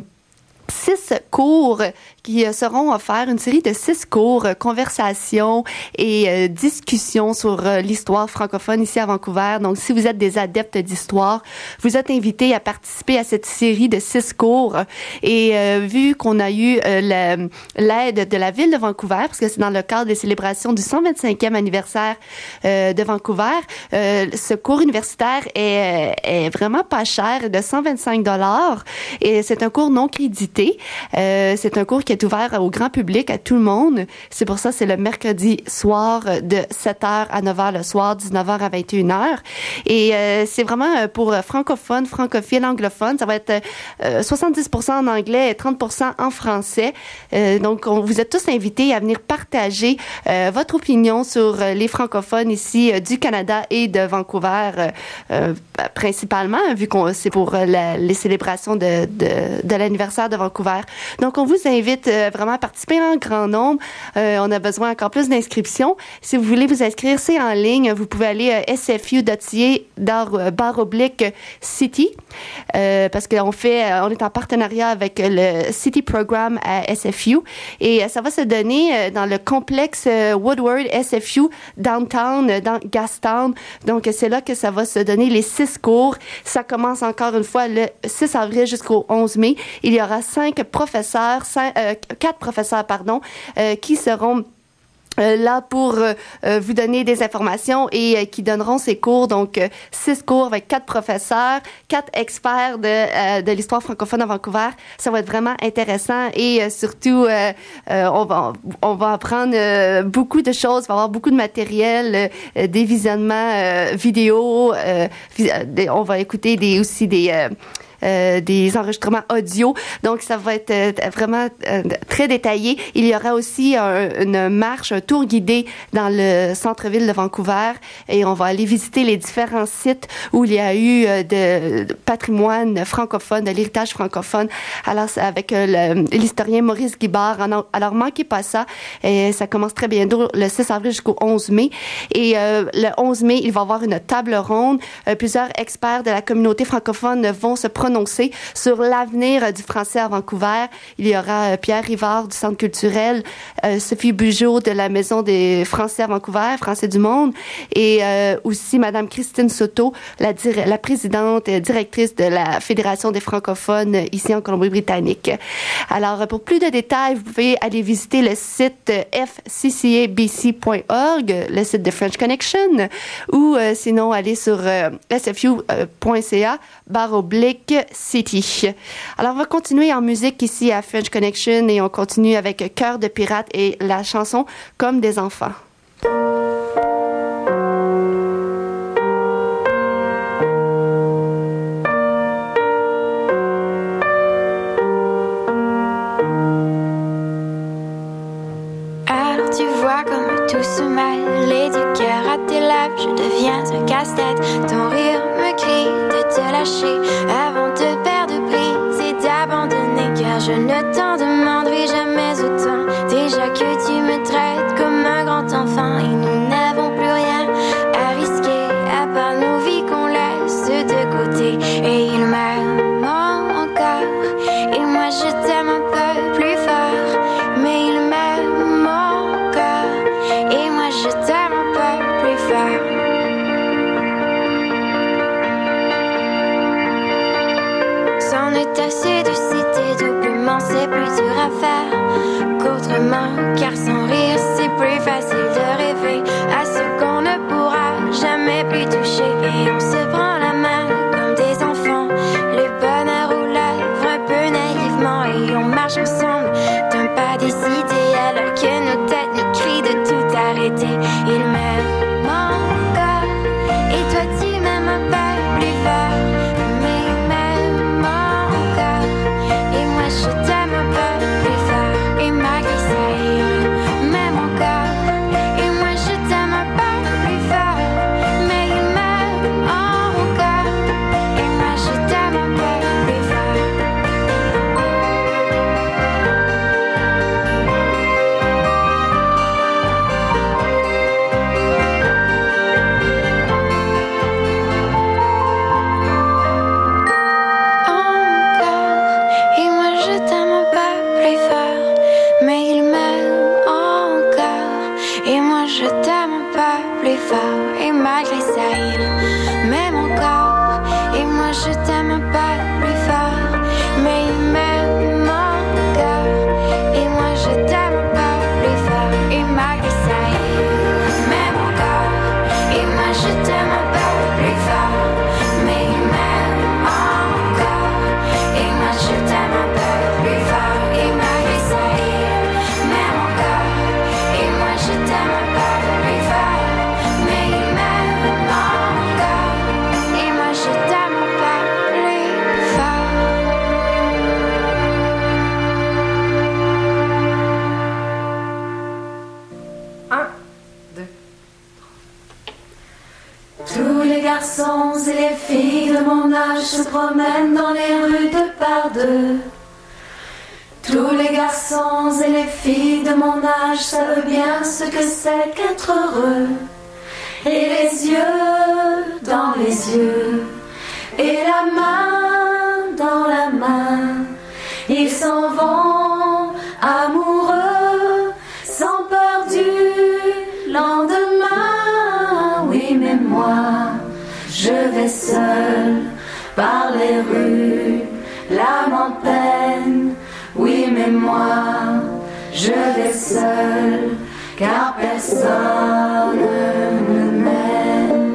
six cours qui seront offerts, une série de six cours, euh, conversations et euh, discussions sur euh, l'histoire francophone ici à Vancouver. Donc, si vous êtes des adeptes d'histoire, vous êtes invités à participer à cette série de six cours. Et euh, vu qu'on a eu euh, la, l'aide de la Ville de Vancouver, parce que c'est dans le cadre des célébrations du cent vingt-cinquième anniversaire euh, de Vancouver, euh, ce cours universitaire est, est vraiment pas cher, de cent vingt-cinq dollars. Et c'est un cours non crédité. Euh, c'est un cours qui est ouvert au grand public, à tout le monde. C'est pour ça c'est le mercredi soir de sept heures à neuf heures le soir, dix-neuf heures à vingt et une heures. Et euh, c'est vraiment pour francophones, francophiles, anglophones. Ça va être euh, soixante-dix pour cent en anglais et trente pour cent en français. Euh, donc, on, vous êtes tous invités à venir partager euh, votre opinion sur euh, les francophones ici euh, du Canada et de Vancouver, euh, euh, principalement, vu qu'on c'est pour euh, la, les célébrations de, de, de l'anniversaire de Vancouver. Donc, on vous invite euh, vraiment à participer en grand nombre. Euh, on a besoin encore plus d'inscriptions. Si vous voulez vous inscrire, c'est en ligne. Vous pouvez aller à s f u dot c a barre oblique city euh, parce qu'on fait, on est en partenariat avec le City Programme à S F U et ça va se donner dans le complexe Woodward S F U Downtown, dans Gastown. Donc, c'est là que ça va se donner les six cours. Ça commence encore une fois le six avril jusqu'au onze mai. Il y aura cinq professeurs, cinq, euh, quatre professeurs, pardon, euh, qui seront Euh, là pour euh, vous donner des informations et euh, qui donneront ces cours, donc euh, six cours avec quatre professeurs, quatre experts de, euh, de l'histoire francophone à Vancouver. Ça va être vraiment intéressant et euh, surtout euh, euh, on va on va apprendre euh, beaucoup de choses, on va avoir beaucoup de matériel, euh, des visionnements euh, vidéo, euh, des, on va écouter des aussi des euh, Euh, des enregistrements audio. Donc, ça va être euh, vraiment euh, très détaillé. Il y aura aussi un, une marche, un tour guidé dans le centre-ville de Vancouver et on va aller visiter les différents sites où il y a eu euh, de, de patrimoine francophone, de l'héritage francophone. Alors, avec euh, le, l'historien Maurice Guibard. Alors, alors, manquez pas ça. Et ça commence très bientôt, le six avril jusqu'au onze mai. Et euh, le onze mai, il va y avoir une table ronde. Euh, plusieurs experts de la communauté francophone vont se prononcer prononcer sur l'avenir du français à Vancouver. Il y aura euh, Pierre Rivard du Centre culturel, euh, Sophie Bugeaud de la Maison des Français à Vancouver, Français du monde, et euh, aussi Madame Christine Soto, la, dir- la présidente et directrice de la Fédération des francophones ici en Colombie-Britannique. Alors, pour plus de détails, vous pouvez aller visiter le site f c c a b c point org, le site de French Connection, ou euh, sinon aller sur euh, s f u point c a barre oblique city. Alors, on va continuer en musique ici à French Connection et on continue avec Cœur de pirate et la chanson Comme des enfants. Alors tu vois comme tout se mêle et du cœur à tes lèvres je deviens un casse-tête. Ton rire me crie de te lâcher avant de perdre prise et d'abandonner, car je ne t'en demanderai jamais autant. Déjà que tu me traites comme un grand enfant et nous n'avons plus rien à risquer à part nos vies qu'on laisse de côté. Et il m'aime encore et moi je t'aime un peu plus fort, mais il m'aime encore et moi je t'aime un peu plus fort. C'en est assez de citer doublement, c'est plus dur à faire qu'autrement, car sans rire c'est plus facile de rêver à ce qu'on ne pourra jamais plus toucher. Et on se prend la main comme des enfants, le bonheur aux lèvres un peu naïvement, et on marche ensemble d'un pas décidé alors que nos têtes nous crient de tout arrêter. Il m'aime encore et toi tu m'aimes un peu plus fort, mais il m'aime encore et moi je t'aime un peu plus fort. Et malgré ça il m'aime encore et moi je t'aime un peu plus fort, mais il m'aime encore et moi je t'aime un peu plus fort. Et moi je t'aime un peu plus fort, mais il m'aime encore et moi je t'aime un peu plus fort. Et malgré ça il m'aime encore et moi je t'aime un peu plus fort, mais il m'aime encore et moi je t'aime un peu plus fort. Et malgré ça il m'aime encore et moi je t'aime un peu plus fort, mais il m'aime encore et moi je t'aime un peu plus fort. Et malgré ça il m'aime encore et moi je t'aime un peu plus fort, mais il m'aime encore et moi je t'aime un peu plus fort. Un, deux. Tous les garçons et les filles de mon âge se promènent dans les rues de par deux. Tous les garçons et les filles de mon âge savent bien ce que c'est qu'être heureux. Et les yeux dans les yeux, et la main dans la main, ils s'en vont amoureux, sans peur du lendemain. Oui, mais moi, je vais seul par les rues, l'âme en peine. Oui, mais moi, je vais seul, car personne ne m'aime.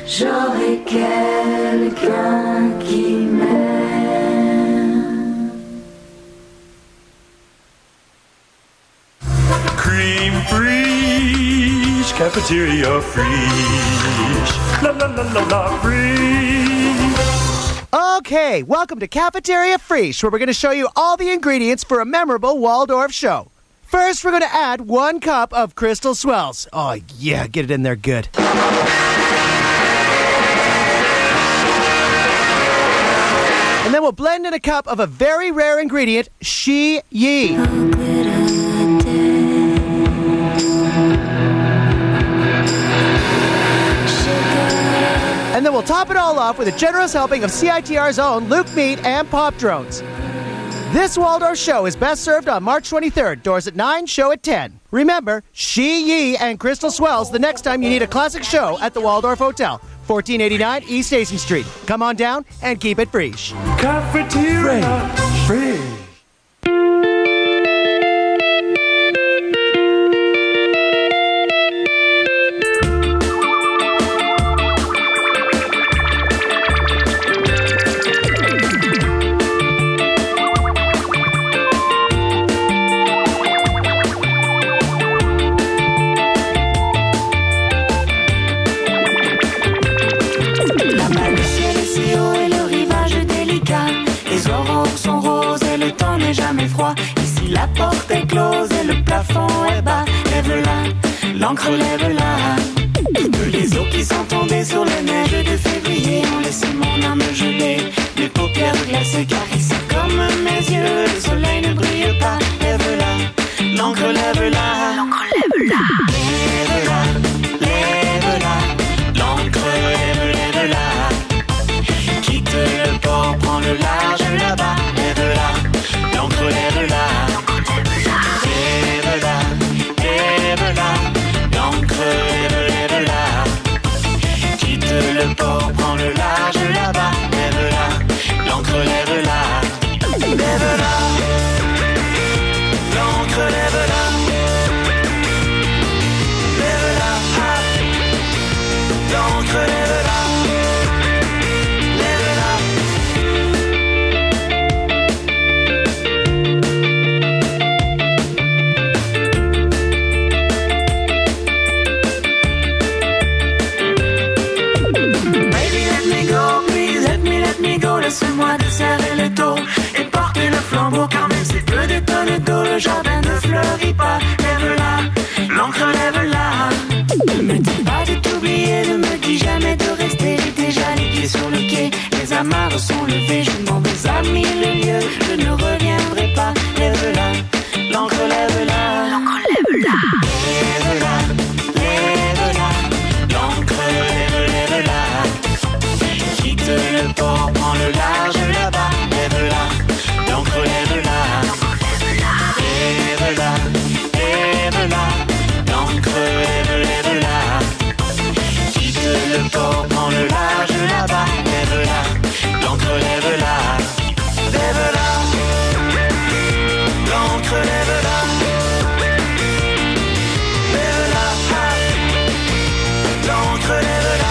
j'aurai quelqu'un qui m'aime. Cream free, cafeteria free, la la la la la free. Okay, welcome to Cafeteria Frisch, where we're going to show you all the ingredients for a memorable Waldorf show. First, we're going to add one cup of Crystal Swells. Oh, yeah, get it in there good. And then we'll blend in a cup of a very rare ingredient, Shi Yi. And then we'll top it all off with a generous helping of C I T R's own Luke Meat and Pop Drones. This Waldorf show is best served on March twenty-third. Doors at nine, show at ten. Remember, Shi Yi and Crystal Swells the next time you need a classic show at the Waldorf Hotel, fourteen eighty-nine East Station Street. Come on down and keep it fresh. Cafeteria free. Jamais froid. Ici la porte est close et le plafond est bas. Lève-la, l'encre lève-la. Toutes les eaux qui sont tombées sur la neige de février ont laissé mon âme gelée, mes paupières glacées. Car ici comme mes yeux, le soleil ne brille pas. Lève-la, l'encre lève-la. L'encre lève-la. Lève-la, lève-la. L'encre lève, lève-la. Quitte le port, prends le large là-bas. Lève-la. L'encre lève-la, lève-la, lève-la, l'encre lève, lève-la. Quitte le port, prends le large là-bas. Lève-la, l'encre lève-la, lève-la, l'encre lève-la, lève-la, l'encre lève-la. Laisse-moi te serrer le dos et porter le flambeau. Car même si peu de tonnes d'eau, le jardin ne fleurit pas. Lève-la, l'encre lève-la. Ne me dis pas de t'oublier, ne me dis jamais de rester. J'ai déjà les pieds sur le quai, les amarres sont levées. Je m'en vais à mille lieues, je ne reviendrai pas. Lève-la, l'encre lève-la. L'encre lève-la. Lève-la, lève-la. L'encre lève, lève-la. Quitte le port, prends le large là-bas. Lève-la, l'encre lève-la. Lève-la, lève-la. L'encre lève, lève-la. Quitte le port, prends le large là-bas. Lève-la, l'encre lève-la. Lève-la, l'encre lève-la. Lève-la, l'encre lève-la.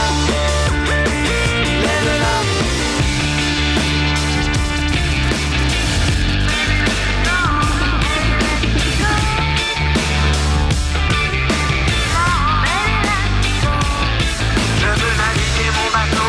Je veux naviguer mon bateau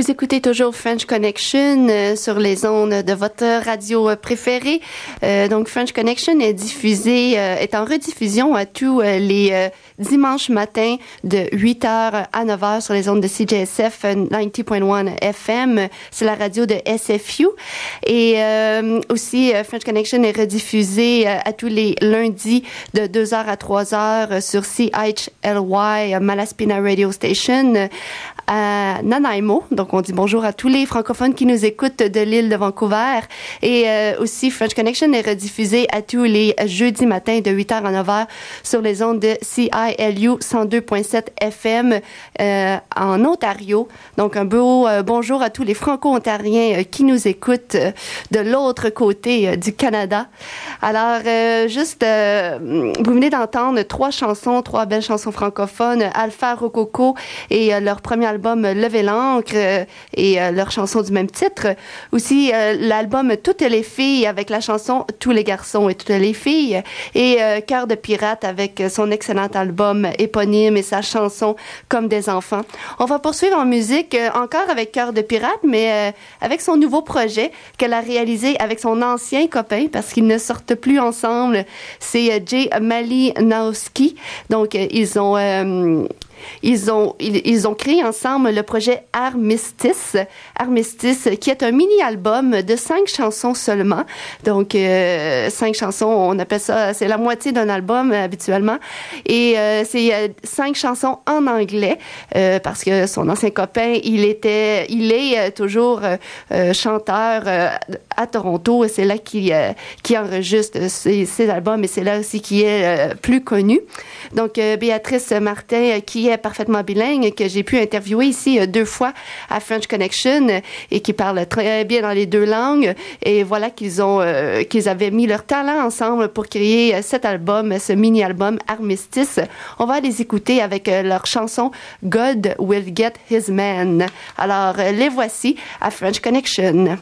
Vous écoutez toujours French Connection euh, sur les ondes de votre radio euh, préférée. Euh, donc, French Connection est diffusé, euh, est en rediffusion à tous euh, les euh, dimanches matins de huit heures à neuf heures sur les ondes de C J S F quatre-vingt-dix point un F M. C'est la radio de S F U. Et euh, aussi, euh, French Connection est rediffusé euh, à tous les lundis de deux heures à trois heures euh, sur C H L Y, euh, Malaspina Radio Station, euh, à Nanaimo. Donc, on dit bonjour à tous les francophones qui nous écoutent de l'île de Vancouver. Et euh, aussi, French Connection est rediffusé à tous les jeudis matins de huit heures à neuf heures sur les ondes de C I L U cent deux point sept F M euh, en Ontario. Donc, un beau euh, bonjour à tous les franco-ontariens euh, qui nous écoutent euh, de l'autre côté euh, du Canada. Alors, euh, juste, euh, vous venez d'entendre trois chansons, trois belles chansons francophones, Alpha Rococo et euh, leur premier album Lever l'encre euh, et euh, leur chanson du même titre. Aussi, euh, l'album Toutes les filles avec la chanson Tous les garçons et toutes les filles. Et euh, Cœur de pirate avec son excellent album éponyme et sa chanson Comme des enfants. On va poursuivre en musique euh, encore avec Cœur de pirate, mais euh, avec son nouveau projet qu'elle a réalisé avec son ancien copain parce qu'ils ne sortent plus ensemble. C'est euh, Jay Malinowski. Donc, euh, ils ont... Euh, Ils ont, ils, ils ont créé ensemble le projet Armistice. Armistice, qui est un mini-album de cinq chansons seulement. Donc, euh, cinq chansons, on appelle ça, c'est la moitié d'un album euh, habituellement. Et euh, c'est euh, cinq chansons en anglais, euh, parce que son ancien copain, il était, il est euh, toujours euh, euh, chanteur euh, à Toronto. Et c'est là qu'il, euh, qu'il enregistre ses, ses albums et c'est là aussi qu'il est euh, plus connu. Donc, euh, Béatrice Martin, qui est parfaitement bilingue, que j'ai pu interviewer ici euh, deux fois à French Connection euh, et qui parle très bien dans les deux langues. Et voilà qu'ils ont, euh, qu'ils avaient mis leur talent ensemble pour créer euh, cet album, ce mini-album Armistice. On va les écouter avec euh, leur chanson God Will Get His Man. Alors, euh, les voici à French Connection.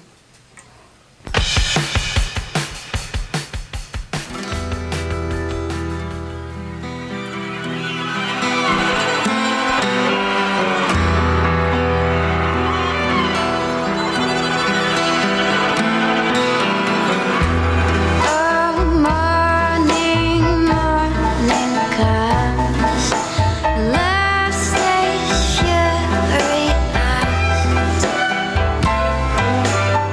Last day fury eyes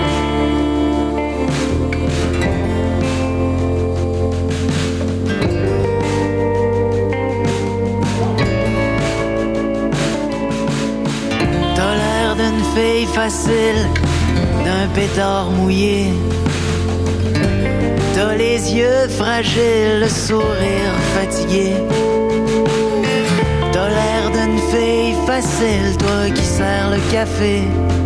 facile d'un pétard mouillé. T'as les yeux fragiles, le sourire fatigué. T'as l'air d'une fille facile, toi qui sers le café.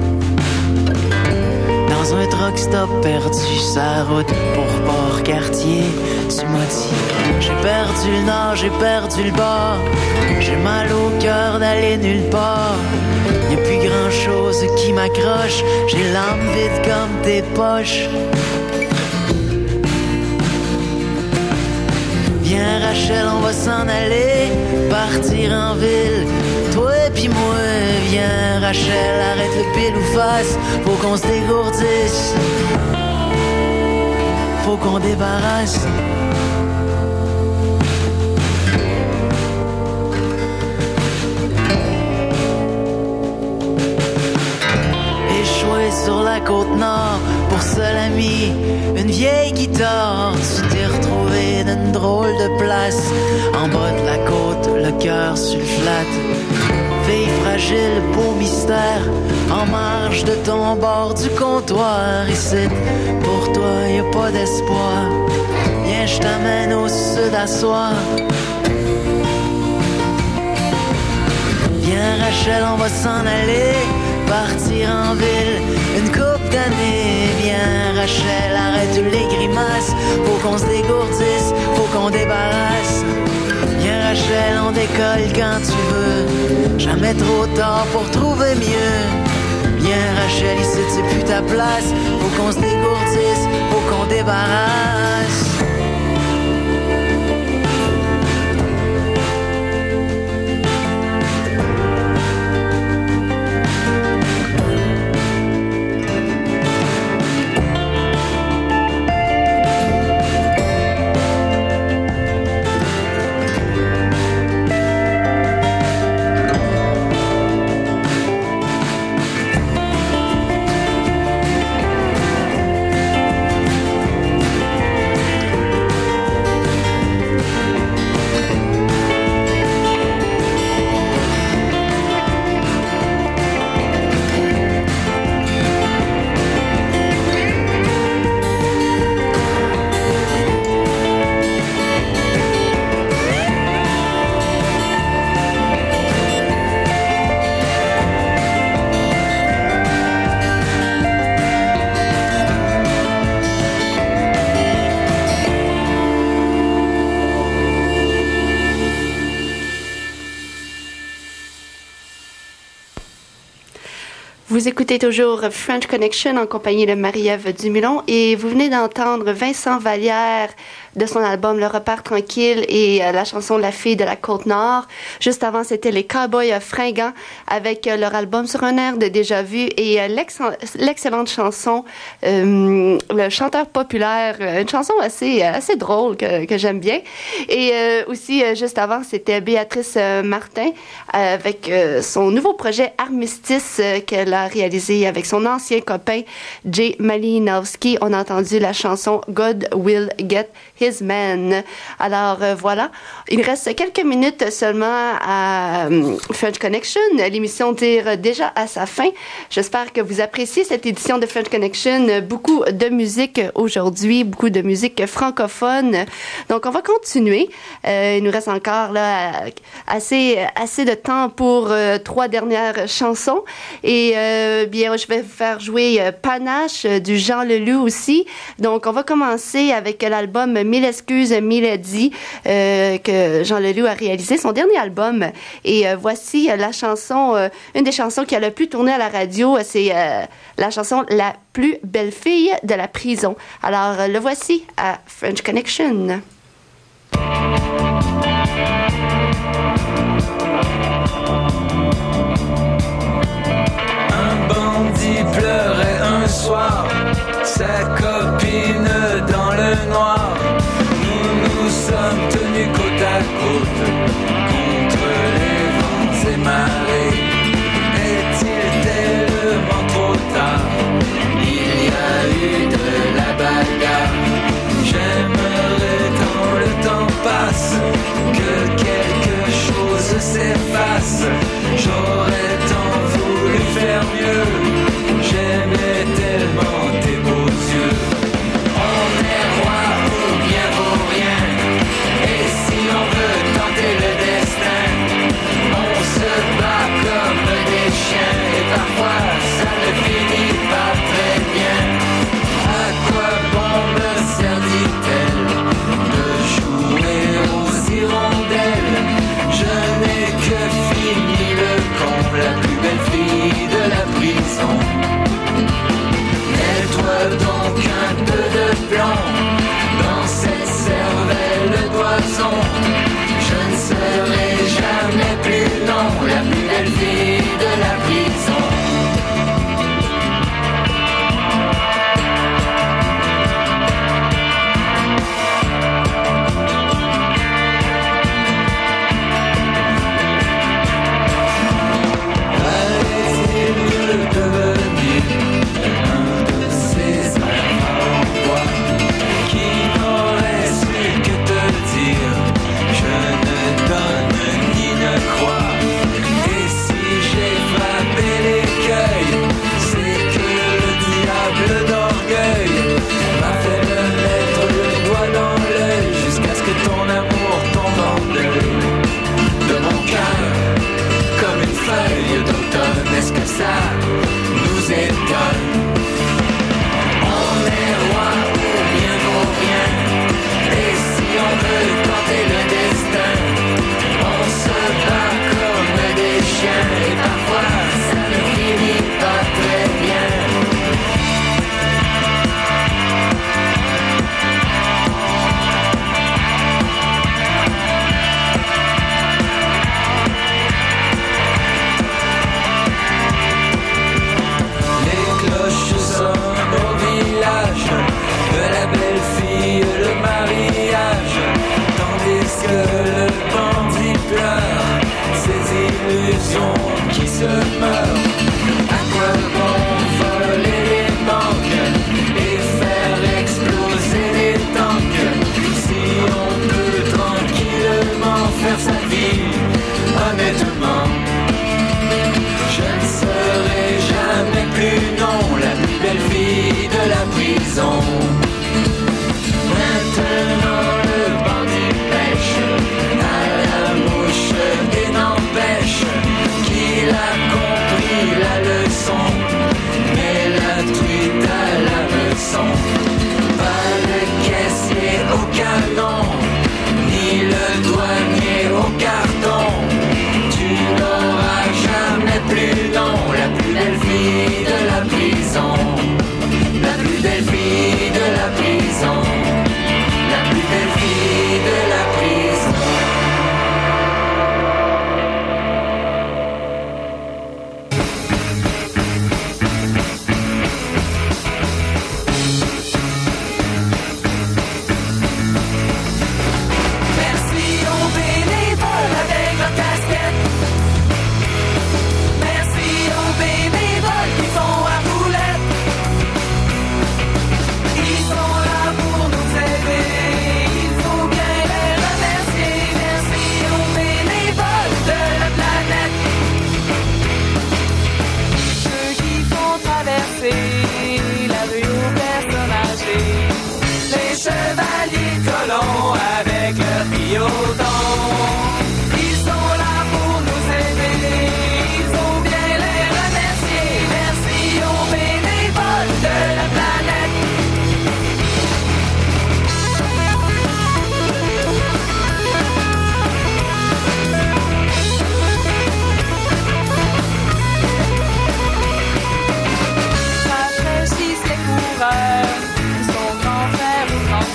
Dans un truck stop perdu, sa route pour Port-Cartier. Tu m'as dit, j'ai perdu le nord, j'ai perdu le bord. J'ai mal au cœur d'aller nulle part. Y'a plus grand chose qui m'accroche. J'ai l'âme vide comme tes poches. Viens Rachel, on va s'en aller, partir en ville. Toi et puis moi, viens Rachel, arrête le pile ou face. Faut qu'on se dégourdisse, faut qu'on débarrasse. Échoué sur la côte nord, pour seul ami, une vieille guitare. Tu t'es retrouvé d'une drôle de place, en bas de la côte, le cœur sur le flat. Fille fragile, beau mystère, en marge de ton bord du comptoir. Ici, pour toi, y a pas d'espoir. Viens, je t'amène au sud à soir. Viens Rachel, on va s'en aller, partir en ville, une couple d'années. Viens Rachel, arrête les grimaces, faut qu'on se dégourdisse, faut qu'on débarrasse. Viens Rachel, on décolle quand tu veux, jamais trop tard pour trouver mieux. Viens Rachel, ici c'est plus ta place, faut qu'on se dégourdisse, faut qu'on débarrasse. Vous écoutez toujours French Connection en compagnie de Marie-Ève Dumulon et vous venez d'entendre Vincent Vallière de son album Le Repère Tranquille et euh, la chanson La Fille de la Côte-Nord. Juste avant, c'était les Cowboys Fringants avec euh, leur album Sur un air de déjà-vu et euh, l'excellente chanson euh, Le chanteur populaire, euh, une chanson assez assez drôle que, que j'aime bien. Et euh, aussi, euh, juste avant, c'était Béatrice euh, Martin euh, avec euh, son nouveau projet Armistice euh, qu'elle a réalisé avec son ancien copain Jay Malinowski. On a entendu la chanson God Will Get His Man. Alors euh, voilà, il reste quelques minutes seulement à euh, French Connection. L'émission tire déjà à sa fin. J'espère que vous appréciez cette édition de French Connection. Beaucoup de musique aujourd'hui, beaucoup de musique francophone. Donc on va continuer. Euh, il nous reste encore là assez assez de temps pour euh, trois dernières chansons. Et euh, bien, je vais faire jouer euh, Panache euh, du Jean Leloup aussi. Donc on va commencer avec l'album Mille excuses, Mélodie euh, que Jean Leloup a réalisé, son dernier album. Et euh, voici euh, la chanson, euh, une des chansons qui a le plus tourné à la radio, c'est euh, la chanson La plus belle fille de la prison. Alors euh, le voici à French Connection. Un bandit pleurait un soir, sa copine dans le noir. Nous sommes tenus côte à côte contre les vents et marées. Est-il tellement trop tard? Il y a eu de la bagarre. J'aimerais quand le temps passe que quelque chose s'efface. J'aurais tant voulu faire mieux.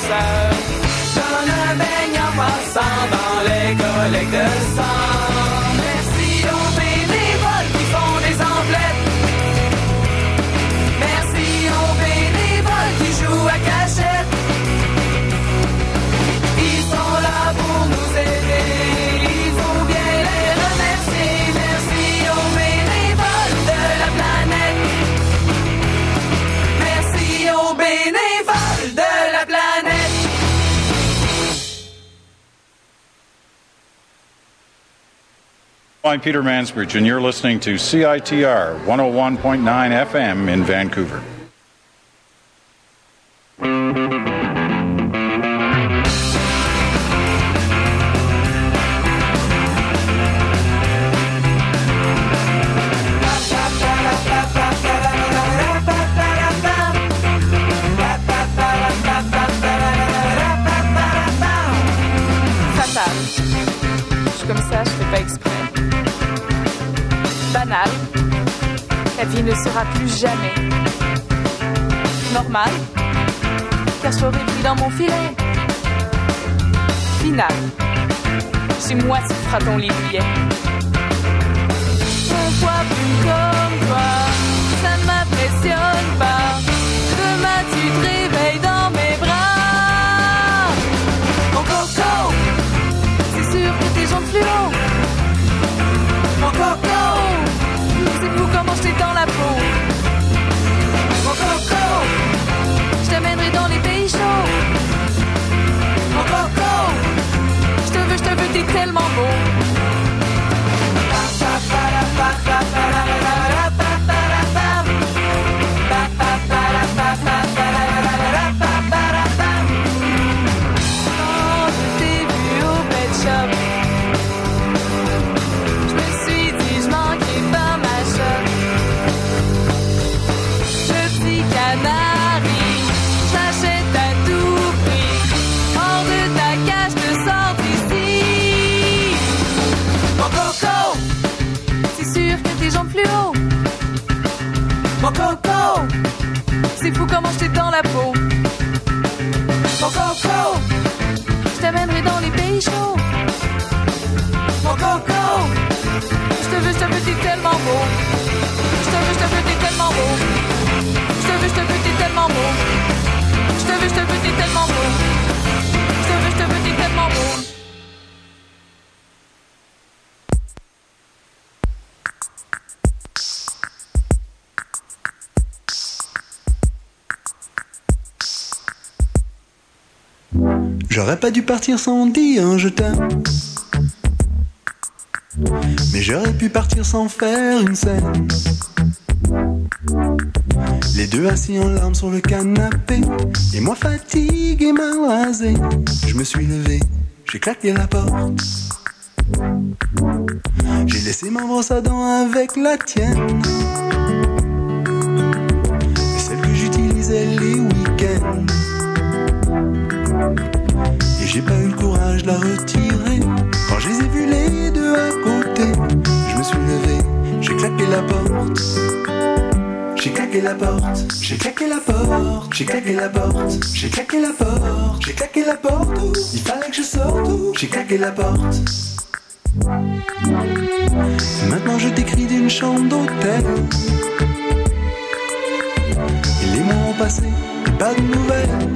sœurs. Donne un beigne en passant dans les collectes de sang. Merci aux bénévoles qui font des emplettes. Merci aux bénévoles qui jouent à cachette. Ils sont là pour nous aider, il faut bien les remercier. Merci aux bénévoles de la planète. Merci aux bénévoles de la planète. I'm Peter Mansbridge, and you're listening to C I T R one oh one point nine F M in Vancouver. Fatal. Je suis comme ça, je fais pas exprès. Banal. La vie ne sera plus jamais normale, car je serai pris dans mon filet. Final. C'est moi qui fera ton lit douillet. Un poids plus comme toi, ça ne m'impressionne pas. Demain tu te réveilles dans mes bras. Mon coco, c'est sûr que t'es gens de fluo. Mon coco, c'est fou comment je t'ai dans la peau. Mon coco, je t'amènerai dans les pays chauds. Mon coco, je te veux, je te veux, t'es tellement beau. Quand je t'ai vu au pet shop, je me suis dit je manquais pas ma shot. Le petit canari, j'achète à tout prix. Hors de ta cage, te sors d'ici. Mon coco, c'est sûr que tes jambes fluo. Mon coco, c'est fou comment je t'ai dans la peau. Mon coco, je t'amènerai dans les pays chauds. Mon coco, je te veux, je te veux, t'es tellement beau. Je te veux, je te veux, t'es tellement beau. Je te veux, je te veux, t'es tellement beau. Je te veux, je te veux, t'es tellement beau. Je te veux, je te veux, t'es tellement beau. J'aurais pas dû partir sans dire je t'aime. Mais j'aurais pu partir sans faire une scène. Les deux assis en larmes sur le canapé, et moi fatigué, mal rasé. Je me suis levé, j'ai claqué la porte. J'ai laissé ma brosse à dents avec la tienne, celle que j'utilisais les week-ends. Et j'ai pas eu le courage de la retirer. Quand je les ai vus les deux à côté, je me suis levé, j'ai claqué la porte. J'ai claqué la porte, j'ai claqué la porte, j'ai claqué la porte, j'ai claqué la porte, j'ai claqué la porte, où il fallait que je sorte, où j'ai claqué la porte. Maintenant je t'écris d'une chambre d'hôtel, et les mois ont passé, et pas de nouvelles.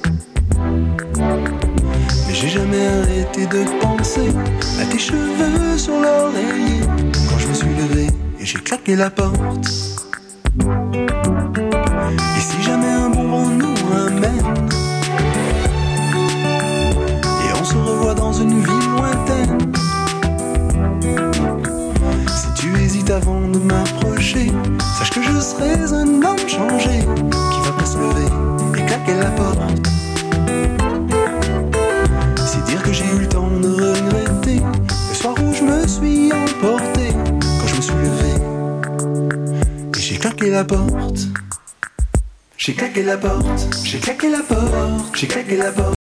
Mais j'ai jamais arrêté de penser à tes cheveux sur l'oreiller. Quand je me suis levé et j'ai claqué la porte. Et si jamais un bon vent nous ramène, et on se revoit dans une ville lointaine, si tu hésites avant de m'approcher, sache que je serai un homme changé, qui va pas se lever et claquer la porte. C'est dire que j'ai eu le temps de regretter le soir où je me suis emporté, quand je me suis levé et j'ai claqué la porte. J'ai claqué la porte, j'ai claqué la porte, j'ai claqué la porte.